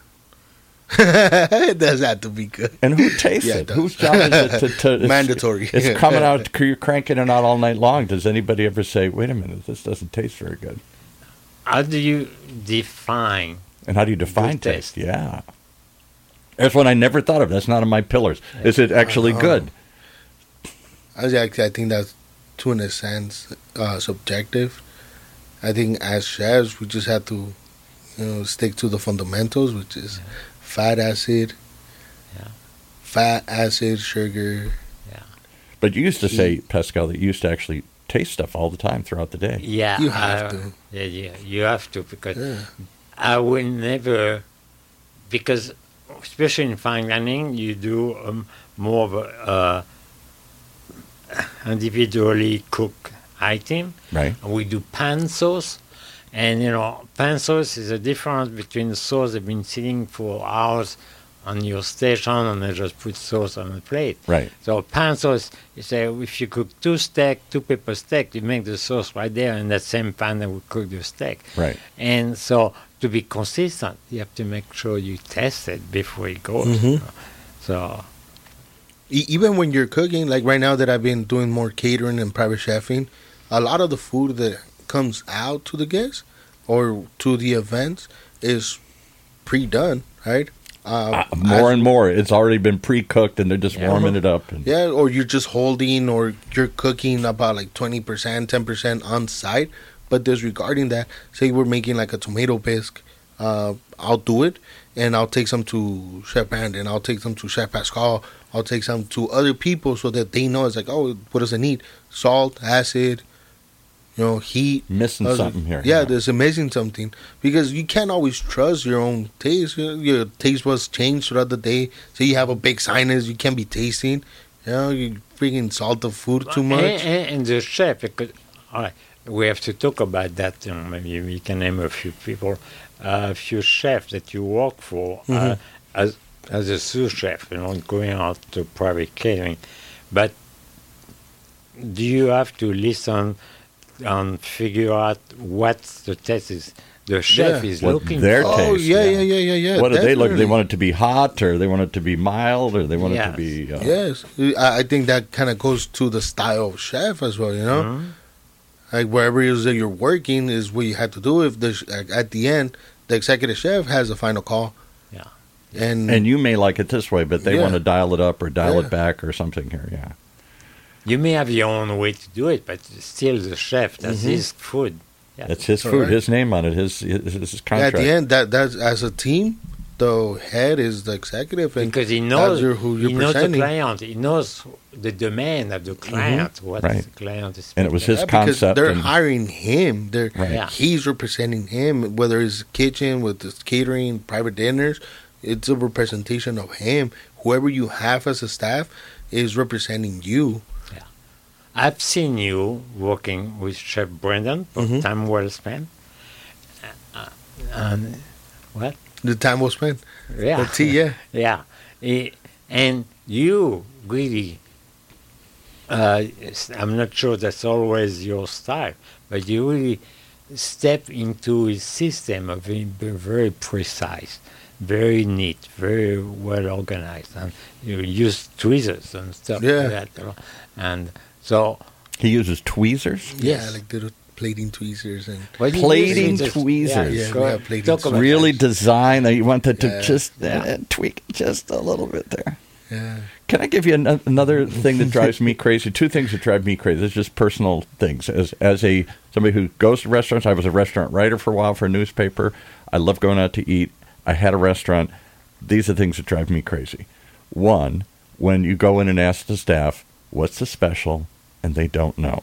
It does have to be good. And who tastes Yeah, it? it does. Whose job is it to, to it's- Mandatory. It's coming out. You're cranking it out all night long. Does anybody ever say, "Wait a minute, this doesn't taste very good"? How do you define? And how do you define Good taste? taste. Yeah, that's one I never thought of. That's not on my pillars. Is it actually Uh-huh. good? I was actually, I think that's to an sense uh, subjective. I think as chefs, we just have to, you know, stick to the fundamentals, which is fat, acid, Yeah. fat, acid, sugar. But you used to say, Pascal, that you used to actually taste stuff all the time throughout the day. Yeah, You have I- to. Yeah, yeah, you have to because Yeah. I will never, because especially in fine dining, you do um, more of a uh, individually cooked item. Right. We do pan sauce, and you know, pan sauce is a difference between the sauce that's been sitting for hours on your station, and they just put sauce on the plate. Right. So pan sauce, you say if you cook two steak, two pepper steak, you make the sauce right there in that same pan that we cook the steak. Right. And so to be consistent, you have to make sure you test it before it goes. Mhm. So E- even when you're cooking, like right now that I've been doing more catering and private chefing, a lot of the food that comes out to the guests or to the events is pre-done, right? Uh, Uh, more as- and more, it's already been pre-cooked, and they're just Yeah. warming it up. And, Yeah, or you're just holding, or you're cooking about like twenty percent, ten percent on site. But disregarding that, say we're making like a tomato bisque, uh, I'll do it, and I'll take some to Chef Brandon, I'll take some to Chef Pascal, I'll take some to other people so that they know it's like, oh, what does it need? Salt, acid, you know, heat. Missing Uh, something here. Yeah, there's missing something because you can't always trust your own taste. Your, your taste was changed throughout the day. So you have a big sinus, you can't be tasting. You know, you freaking salt the food too much. And, and, and the chef, because all right, we have to talk about that. You know, maybe we can name a few people, uh, a few chefs that you work for uh, Mhm. as as a sous chef. You know, going out to private catering, but do you have to listen and figure out what the taste is? The chef Yeah. is What looking their for. Oh taste, yeah, yeah. yeah, yeah, yeah, yeah. what do they look? They definitely. want it to be hot, or they want it to be mild, or they want it Yes. to be. Uh, Yes, I, I think that kind of goes to the style of chef as well. You know, Mhm. like wherever it is that you're working is what you have to do. If the sh- at the end, the executive chef has the final call. Yeah. and And you may like it this way, but they Yeah. want to dial it up or dial Yeah. it back or something here. Yeah. You may have your own way to do it, but still the chef, that's Mhm. his food. Yeah. It's his food, Correct. his name on it, his his, his contract. at the end, that that's as a team, the head is the executive, and Because he knows, you're- who you're he knows the presenting. client. He knows the demand of the client, what Right. the client is. And it was speaking his Yeah, because concept. they're and- hiring him. They're Right. Yeah. he's representing him, whether it's kitchen with his catering, private dinners. It's a representation of him. Whoever you have as a staff is representing you. I've seen you working with Chef Brendan for Mhm. time well spent, And what? The time well spent. Yeah. The tea, yeah. Yeah. Eh, and you really, uh, s- I'm not sure that's always your style, but you really step into a system of being be very precise, very neat, very well organized, and you use tweezers and stuff Yeah. like that. you know. And so, He uses tweezers. Yeah, Yes. like little plating tweezers and what do you Plating use? Just- tweezers. Yeah, go we ahead. have plating Talk about Really that. design that you wanted to Yeah. just uh, Yeah. tweak just a little bit there. yeah. Can I give you an, another thing that drives me crazy? Two things that drive me crazy. It's just personal things. As as a somebody who goes to restaurants, I was a restaurant writer for a while for a newspaper. I love going out to eat. I had a restaurant. These are things that drive me crazy. One, when you go in and ask the staff, "What's the special?" and they don't know.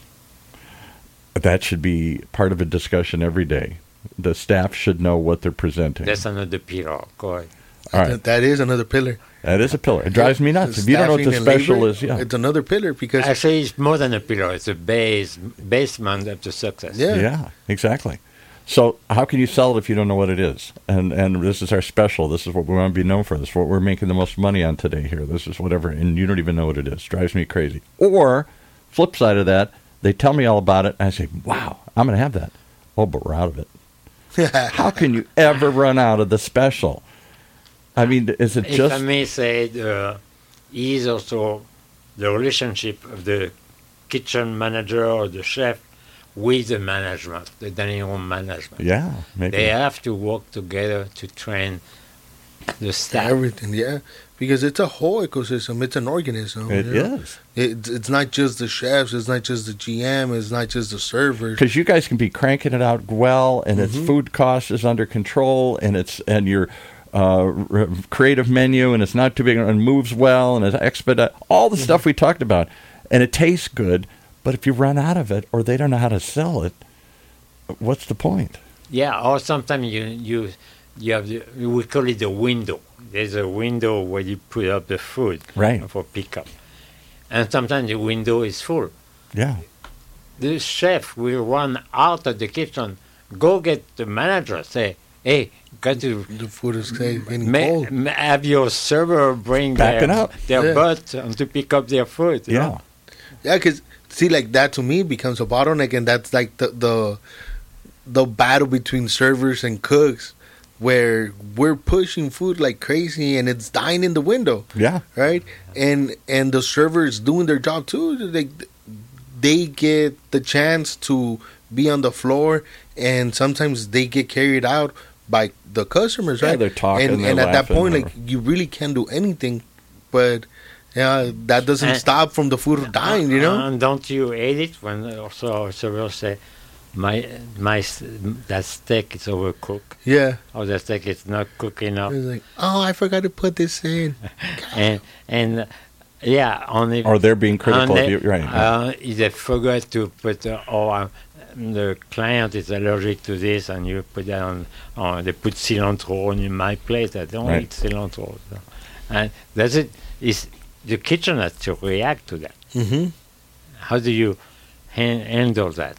That should be part of a discussion every day. The staff should know what they're presenting. That's another pillar. Go ahead. All right. That, that is another pillar. That is a pillar. It drives me nuts. If you don't know what the Staffing and special labor, is, yeah. It's another pillar because Actually, it's more than a pillar. It's a base, basement of the success. Yeah. Yeah, exactly. So how can you sell it if you don't know what it is? And and this is our special. This is what we want to be known for. This is what we're making the most money on today here. This is whatever, and you don't even know what it is. Drives me crazy. Or, flip side of that, they tell me all about it, and I say, wow, I'm going to have that. Oh, but we're out of it. How can you ever run out of the special? I mean, is it If just... I may say, the, is also the relationship of the kitchen manager or the chef with the management, the dining room management. Yeah, maybe. They have to work together to train the staff. everything, yeah, because it's a whole ecosystem. It's an organism. It you know? is. It, it's not just the chefs. It's not just the G M. It's not just the servers. Because you guys can be cranking it out well, and its Mhm. food cost is under control, and it's and your uh, r- creative menu, and it's not too big, and moves well, and it's expedite all the stuff we talked about, and it tastes good. But if you run out of it, or they don't know how to sell it, what's the point? Yeah, or sometimes you you you have the, we call it the window. There's a window where you put up the food Right. for pickup, and sometimes the window is full. Yeah. The chef will run out of the kitchen, go get the manager, say, "Hey, got to The food is getting ma- cold. ma- have your server bring Backing their, up. their Yeah. butt and to pick up their food." you Yeah. know? Yeah, because see, like that to me becomes a bottleneck, and that's like the the the battle between servers and cooks, where we're pushing food like crazy, and it's dying in the window, Yeah. right? And and the servers doing their job too. Like they get the chance to be on the floor, and sometimes they get carried out by the customers, Yeah, right? they're talking, and, they're and at that laughing, point, or- like you really can't do anything, but. Yeah, that doesn't And- stop from the food dying, you know. And don't you hate it when also a server say, "My my s- that steak is overcooked, Yeah, or that steak is not cooked enough," it's like, oh, I forgot to put this in. and and uh, yeah, only Or they're being critical and of they, you. Right. Uh, they forgot to put, uh, oh, uh, the client is allergic to this, and you put that on, on they put cilantro on my plate. I don't Right. eat cilantro. So. And that's it. Is the kitchen has to react to that. Mm-hmm. How do you han- handle that?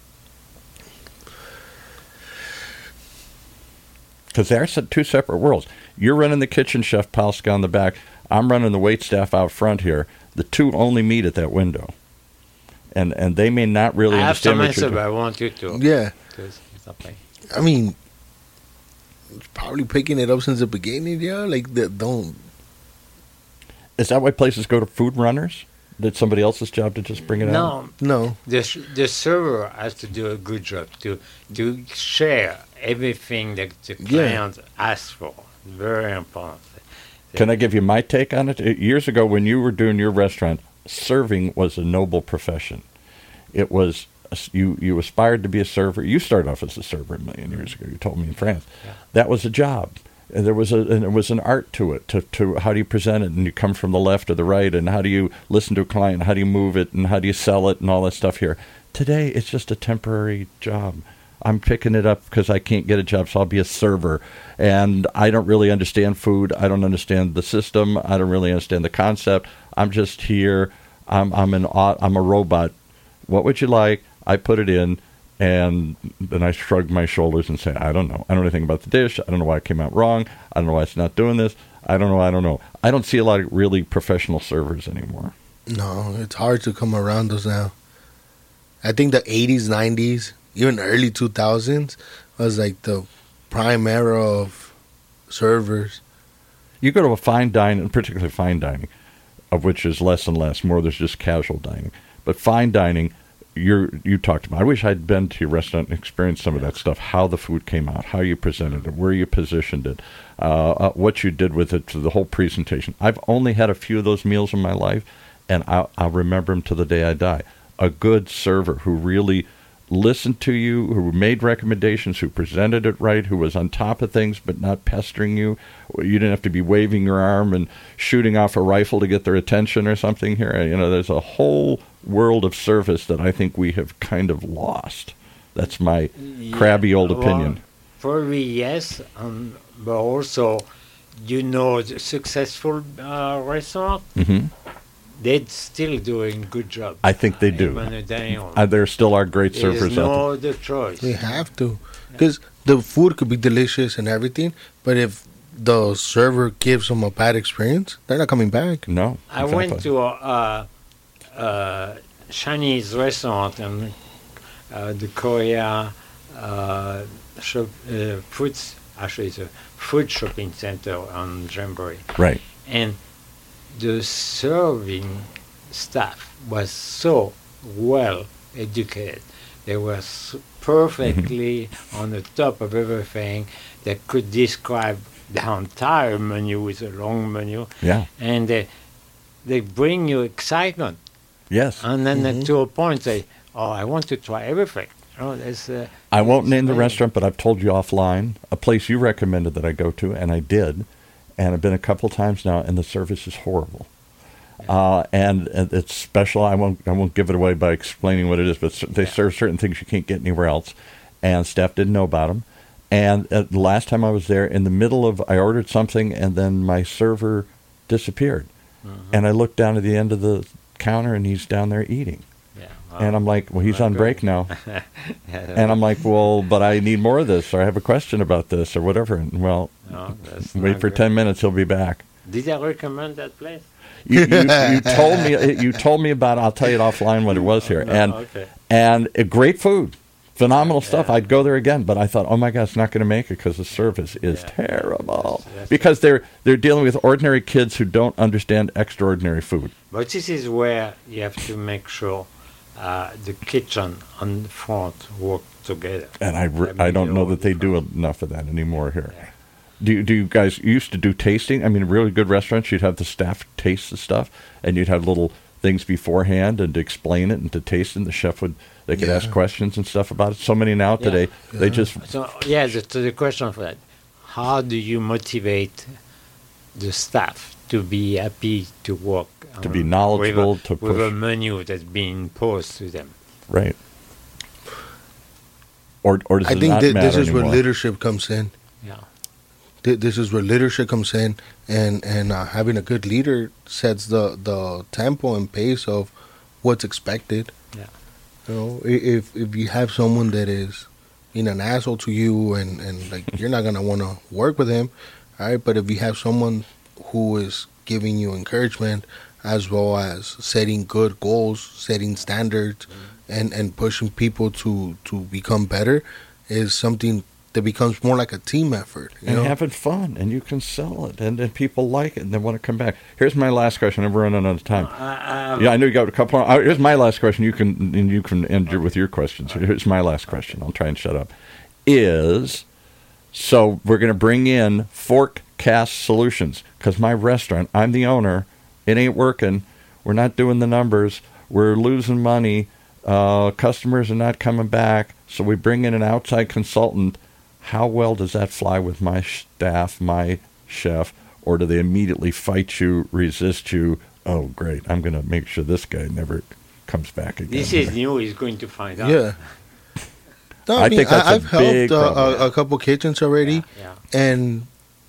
Because they're se- two separate worlds. You're running the kitchen, Chef Palska, on the back. I'm running the wait staff out front here. The two only meet at that window. And and they may not really I have understand some what answer, you're but doing. I want you to. Yeah, to s- something. I mean, probably picking it up since the beginning. Yeah, like the, don't. Is that why places go to food runners? That somebody else's job to just bring it out? No, No, the s- the server has to do a good job to to share everything that the Yeah. client asks for. Very important. Can I give you my take on it? It- Years ago, when you were doing your restaurant, serving was a noble profession. It was you. You aspired to be a server. You started off as a server a million years ago. You told me in France. Yeah. That was a job. And there was a and there was an art to it. To to how do you present it, and you come from the left or the right, and how do you listen to a client, how do you move it, and how do you sell it, and all that stuff here. Today, it's just a temporary job. I'm picking it up because I can't get a job, so I'll be a server. And I don't really understand food. I don't understand the system. I don't really understand the concept. I'm just here. I'm I'm an au- I'm a robot. What would you like? I put it in, And then I shrug my shoulders and say, I don't know. I don't know anything about the dish. I don't know why it came out wrong. I don't know why it's not doing this. I don't know. I don't know. I don't see a lot of really professional servers anymore. No, it's hard to come around those now. I think the eighties, nineties, even early two thousands was like the prime era of servers. You go to a fine dining, particularly fine dining, of which is less and less. More there's just casual dining. But fine dining, you're, you talked about. I wish I'd been to your restaurant and experienced some of that stuff, how the food came out, how you presented it, where you positioned it, uh, uh, what you did with it, to the whole presentation. I've only had a few of those meals in my life, and I'll, I'll remember them to the day I die. A good server who really listened to you, who made recommendations, who presented it right, who was on top of things but not pestering you. You didn't have to be waving your arm and shooting off a rifle to get their attention or something here. You know, there's a whole world of service that I think we have kind of lost. That's my Yeah, crabby old well, opinion. Probably yes, um, but also, you know, the successful uh, restaurant, hmm they're still doing good job. I think they do. Even the dining hall. Uh, there still are great There's servers out no other choice. They have to. Because the food could be delicious and everything, but if the server gives them a bad experience, they're not coming back. there. No. I exactly. went to a, a, a Chinese restaurant in uh, the Korea uh, shop, uh, food, actually it's a food shopping center on Jamboree. Right. And the serving staff was so well educated. They were s perfectly on the top of everything. They could describe the entire menu with a long menu. Yeah. And they, they bring you excitement. Yes. And then Mhm. uh, to a point, say, oh, I want to try everything. Oh, that's, uh, I won't name the Right. restaurant, but I've told you offline, a place you recommended that I go to, and I did, and I've been a couple times now, and the service is horrible. Uh, and, and it's special. I won't I won't give it away by explaining what it is, but cer- they Yeah. serve certain things you can't get anywhere else, and staff didn't know about them. And uh, the last time I was there, in the middle of, I ordered something, and then my server disappeared. And I looked down at the end of the counter, and he's down there eating. yeah. And I'm like, well, he's not on good. break now. And I'm like, well, but I need more of this, or I have a question about this, or whatever. And, well, No, that's wait not for good. ten minutes, he'll be back. Did I recommend that place? You, you, you told me you told me about it. I'll tell you it offline what it was here. No, And okay. and uh, great food, phenomenal stuff. Yeah. I'd go there again, but I thought, oh my God, it's not going to make it because the service is Yeah. terrible. That's- that's- Because they're they're dealing with ordinary kids who don't understand extraordinary food. But this is where you have to make sure uh, the kitchen and the front work together. And I, re- I I don't mean, know all that they do different. enough of that anymore here. Yeah. Do you, do you guys you used to do tasting? I mean, really good restaurants, you'd have the staff taste the stuff, and you'd have little things beforehand and to explain it and to taste it. And the chef would they could Yeah. ask questions and stuff about it. So many now Yeah. today, they Yeah. just So, yeah, the, to the question for that, how do you motivate the staff to be happy to work? To on- be knowledgeable, with a, to with a push. menu that's being imposed to them. right. Or or does I it think not thi- matter this is anymore? where leadership comes in. Yeah. Thi- This is where leadership comes in, and and uh, having a good leader sets the the tempo and pace of what's expected. Yeah. You know, i- if if you have someone that is being an asshole to you, and and like you're not gonna want to work with him, all right. But if you have someone who is giving you encouragement, as well as setting good goals, setting standards, and and pushing people to to become better, is something that becomes more like a team effort. You and know? having fun, and you can sell it, and, and people like it, and they want to come back. Here's my last question. I'm running out of time. I, I, Yeah, I know you got a couple. Of, uh, here's my last question. You can and you can end your, with your questions. Here's my last question. I'll try and shut up. Is so we're going to bring in Fork Cast Solutions because my restaurant, I'm the owner. It ain't working. We're not doing the numbers. We're losing money. Uh, customers are not coming back. So we bring in an outside consultant. How well does that fly with my staff, my chef, or do they immediately fight you, resist you? Oh, great! I'm going to make sure this guy never comes back again. this is new. He's going to find out. Yeah. No, I I, mean, think that's I, a I've helped big uh, problem. a, a couple kitchens already, Yeah. and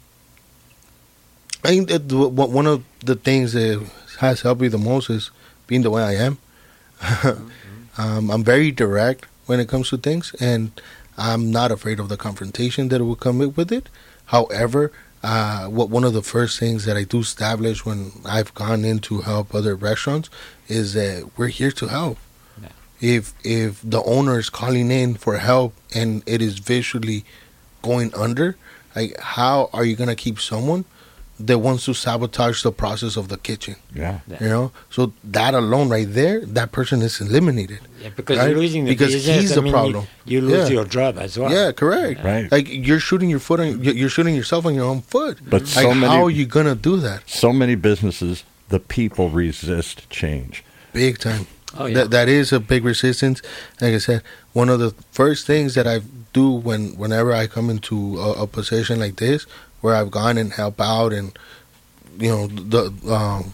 I think that the- what- one of the things that has helped me the most is being the way I am. um, I'm very direct when it comes to things, and I'm not afraid of the confrontation that will come with it. However, uh, what one of the first things that I do establish when I've gone in to help other restaurants is that we're here to help. Yeah. If if the owner is calling in for help and it is visually going under, like how are you gonna keep someone that wants to sabotage the process of the kitchen? Yeah. Yeah. You know, so that alone right there, that person is eliminated. Yeah, because Right? you're losing the Because business. he's I the mean, problem. You, you lose Yeah. your job as well. Yeah, correct. Right. Like you're shooting your foot on, you're shooting yourself on your own foot. But Like so many- how are you gonna do that? So many businesses, the people resist change. Big time. Oh, yeah. That that is a big resistance. Like I said, one of the first things that I do when whenever I come into a, a position like this, where I've gone and help out and you know the um,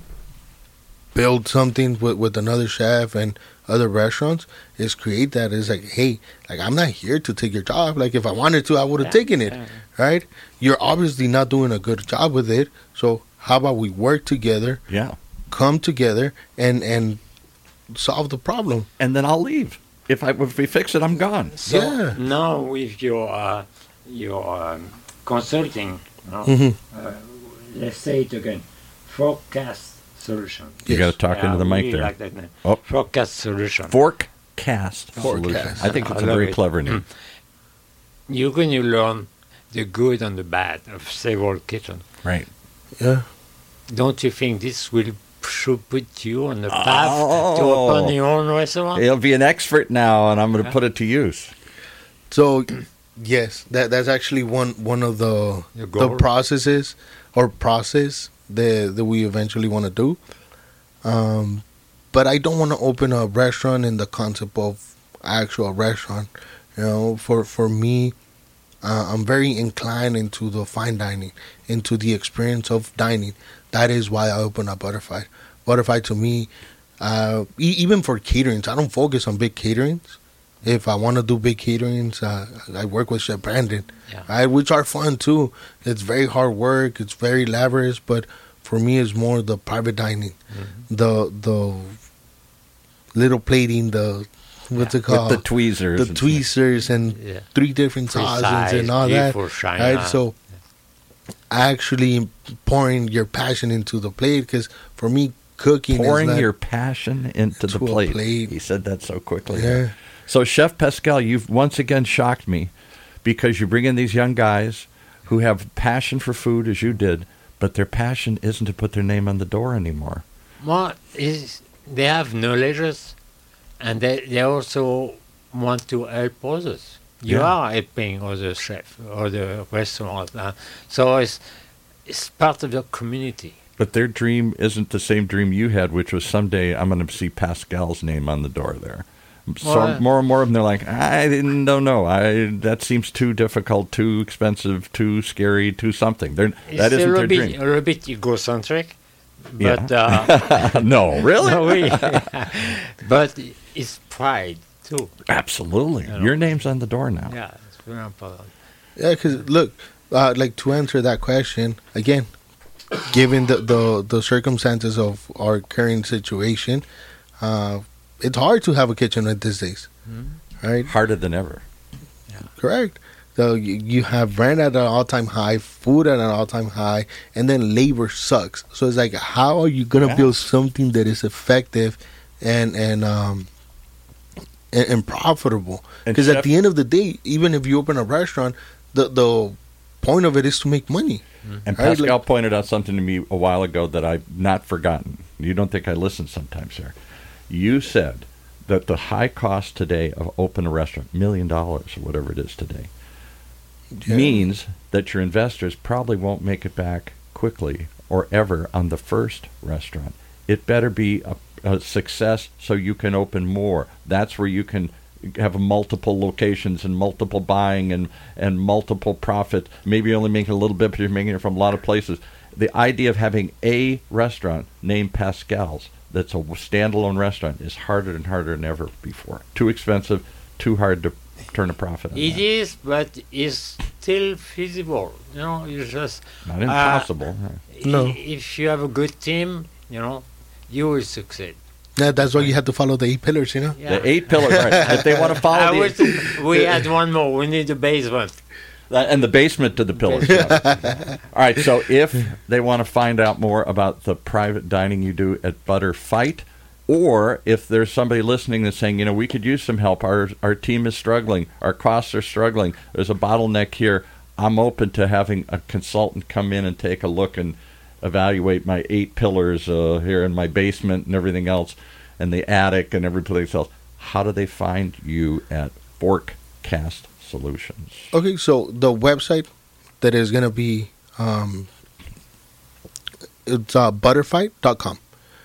build something with with another chef and other restaurants, is create that. Is like, hey, like I'm not here to take your job. Like if I wanted to, I would have Yeah, taken it. yeah. Right? You're obviously not doing a good job with it. So how about we work together, Yeah. come together, and and solve the problem. And then I'll leave. If I if we fix it, I'm gone. So Yeah. now with your uh, your um, consulting, no? Mhm. uh, let's say it again, forecast solution. You Yes. got to talk Yeah, into the I mic really there. like that name. Oh. Forecast solution. Fork cast solution. Forecast. I think it's I a love very it. clever name. You're going to learn the good and the bad of several kitchens. Right. Yeah. Don't you think this will should put you on the path to Oh. open your own restaurant? He'll be an expert now, and I'm going to put it to use. So, yes, that that's actually one one of the Your the goal? processes or process that that we eventually want to do. Um, but I don't want to open a restaurant in the concept of actual restaurant. You know, for for me, uh, I'm very inclined into the fine dining, into the experience of dining. That is why I open up Butterfly. Butterfly to me, uh, e- even for caterings, I don't focus on big caterings. If I want to do big caterings, uh, I work with Chef Brandon, Yeah. right, which are fun too. It's very hard work. It's very laborious, but for me, it's more the private dining, the the little plating, the what's it With called, the tweezers. the and- tweezers and Yeah. three different sauces Precise, and all that. beautiful, shiny. Right, so actually pouring your passion into the plate, because for me, cooking Pouring is not, your passion into the To a plate. plate. He said that so quickly. Yeah. So, Chef Pascal, you've once again shocked me because you bring in these young guys who have passion for food as you did, but their passion isn't to put their name on the door anymore. Well, is they have knowledge, and they, they also want to help others. You Yeah. are helping other chefs or the restaurant, uh, so it's it's part of the community. But their dream isn't the same dream you had, which was someday I'm going to see Pascal's name on the door there. So Well, more and more of them, they're like, I didn't don't know. I that seems too difficult, too expensive, too scary, too something. They're, It's that a isn't little their bit, dream. a little bit egocentric, Yeah. but uh, No, really? no, we, but it's pride too. Absolutely. You know. Your name's on the door now. Yeah, it's very important. Yeah, because look, uh, like to answer that question again, given the, the the circumstances of our current situation, uh, it's hard to have a kitchen at these days, right? Harder than ever. Correct. So you, you have rent at an all-time high, food at an all-time high, and then labor sucks. So it's like, how are you gonna Yeah. build something that is effective and and um and, and profitable? And Because at Chef- the end of the day, even if you open a restaurant, the the point of it is to make money. And Right, Pascal like- pointed out something to me a while ago that I've not forgotten. You don't think I listen sometimes, sir. You said that the high cost today of open a restaurant, million dollars or whatever it is today, Yeah. means that your investors probably won't make it back quickly or ever on the first restaurant. It better be a, a success so you can open more. That's where you can have multiple locations and multiple buying and, and multiple profit. Maybe you're only making a little bit, but you're making it from a lot of places. The idea of having a restaurant named Pascal's that's a standalone restaurant is harder and harder than ever before. Too expensive, too hard to turn a profit on It that. is, but it's still feasible. You know, you just Not impossible. No. i- If you have a good team, you know, you will succeed. Yeah, that's why you have to follow the eight pillars, you know? Yeah. The eight pillars. Right. If they want to follow I the wish we had one more. We need a basement. and the basement to the pillars. Yeah. All right. So if they want to find out more about the private dining you do at Butter Fight, or if there's somebody listening that's saying, you know, we could use some help. Our our team is struggling. Our costs are struggling. There's a bottleneck here. I'm open to having a consultant come in and take a look and evaluate my eight pillars uh, here in my basement and everything else, and the attic and every place else. How do they find you at Forecast Solutions? Okay, so the website that is going to be, um, it's uh, butterfight dot com.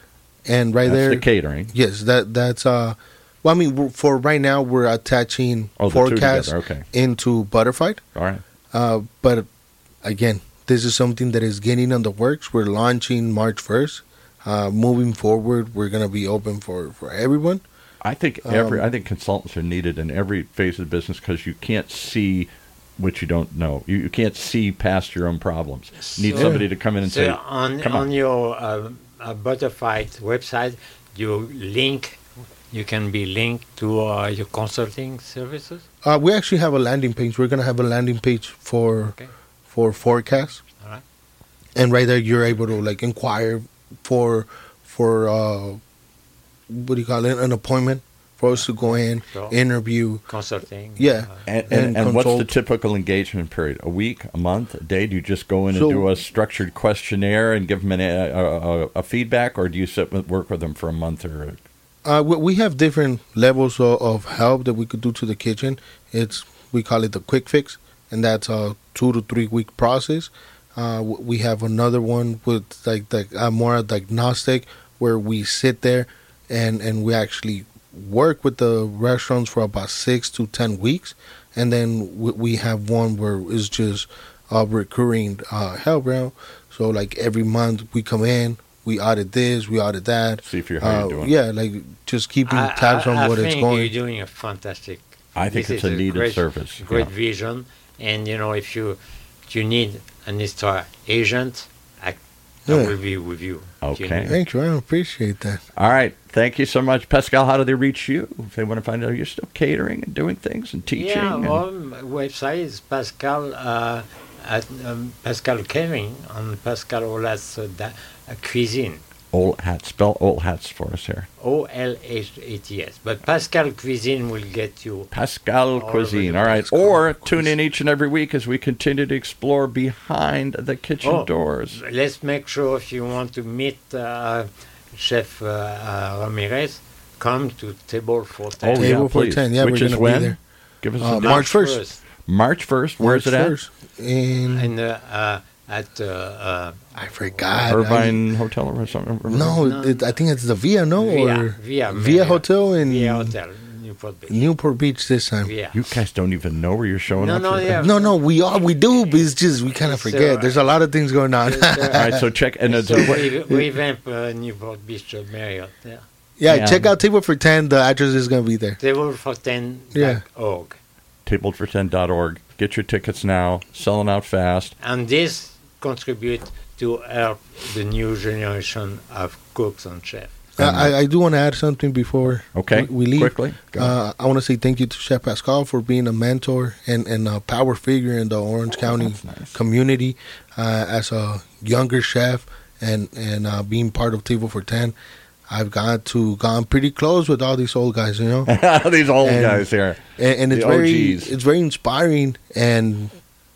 And right That's there, the catering. yes, that that's, uh, well, I mean, we're- for right now, we're attaching Oh, the two Forecast together, okay. into Butterfight. All right. Uh, but again, this is something that is getting on the works. We're launching March first. Uh, moving forward, we're going to be open for, for everyone. I think every Um, I think consultants are needed in every phase of the business because you can't see what you don't know. You, you can't see past your own problems. You need So- somebody to come in and So say, on "Come on, on." your uh, uh, Butterfight website, you link. You can be linked to uh, your consulting services. Uh, we actually have a landing page. We're going to have a landing page for Okay. for Forecast. All right. And right there, you're able to like inquire for for uh, what do you call it? An appointment for us to go in, Sure. interview. Consulting. Yeah. uh, And, and, and and what's the consult. typical engagement period? A week, a month, a day? Do you just go in and So- do a structured questionnaire and give them an, a, a, a feedback, or do you sit with, work with them for a month or? Uh, we, we have different levels of, of help that we could do to the kitchen. It's we call it the quick fix, and that's a two to three week process. Uh, w- we have another one with like like uh, more diagnostic, where we sit there and and we actually work with the restaurants for about six to ten weeks, and then we, we have one where it's just a recurring uh, help round. So like every month we come in, we audit this, we audit that. See if you're how Uh, you're doing. yeah, like just keeping I, tabs I, on I what it's think going. you're doing a fantastic. I think this it's is a needed great, service. Great Yeah. vision, and you know if you if you need an extra agent, I, I Yeah. will be with you. If you Okay. need- Thank you, I appreciate that. All right. Thank you so much. Pascal, how do they reach you? If they want to find out you're still catering and doing things and teaching. Yeah, and- well, my website is Pascal uh, at um, Pascal Catering on Pascal Olas uh, da- uh, Cuisine. Old hats. Spell old hats for us here. O L H A T S. But Pascal Cuisine will get you. Pascal All over Cuisine. the All right. Pascal Or Cuisine. tune in each and every week as we continue to explore behind the kitchen Oh. doors. Let's make sure if you want to meet uh, Chef uh, uh, Ramirez, come to Table for Ten. Oh, Table yeah, for please. ten, yeah, Which we're is gonna be when? there. Give us Uh, a date. March first. March first. Where's it March at? first. In And uh, uh, at uh, uh, I forgot. Irvine Hotel or something? I, no, No. It, I think it's the Via, no, Via, or Via, Via Via. Hotel in Via Hotel, Newport Beach. Newport Beach this time. Via. You guys don't even know where you're showing No, up. no, for? yeah. No, no, we are, we do, but it's just we kind of So, forget. uh, There's a lot of things going on. Yes, sir. All right. So check and it's So a, we, we revamp uh, Newport Beach uh, Marriott. Yeah. yeah, Yeah. check out Table for ten. The address is gonna be there. Table for ten Yeah. dot org. table for ten dot org. Get your tickets now. Selling out fast. And this contribute to help the new generation of cooks and chefs. I, I, I do want to add something before Okay. we, we leave. Quickly. Go. Uh, I want to say thank you to Chef Pascal for being a mentor and, and a power figure in the Orange County Oh, that's nice. community uh, as a younger chef and and uh, being part of Table for Ten. I've got to gone pretty close with all these old guys, you know, These old And- guys here. and, and it's The very O Gs. it's very inspiring and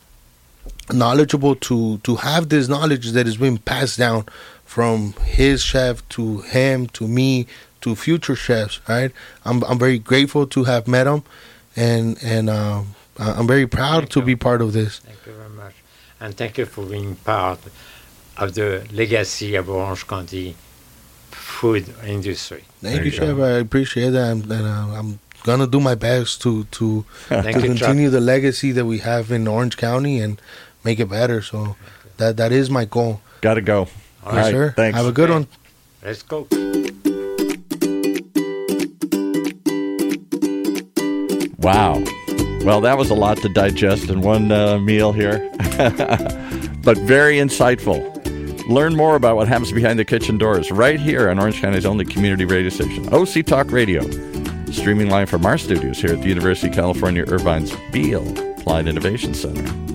knowledgeable to to have this knowledge that is being passed down from his chef to him to me to future chefs. Right, I'm I'm very grateful to have met him, and and uh, I'm very proud Thank to you. be part of this. Thank you very much. And thank you for being part of the legacy of Orange County food industry. Thank There you, you chef. go. I appreciate that, and, and uh, I'm gonna do my best to to, Thank to you, Chuck. continue the legacy that we have in Orange County and make it better. So that that is my goal. Got to go. All Yes, right. sir. Thanks. Have a good Okay. one. Let's go. Wow. Well, that was a lot to digest in one uh, meal here, but very insightful. Learn more about what happens behind the kitchen doors right here on Orange County's only community radio station, O C Talk Radio. Streaming live from our studios here at the University of California, Irvine's Beale Applied Innovation Center.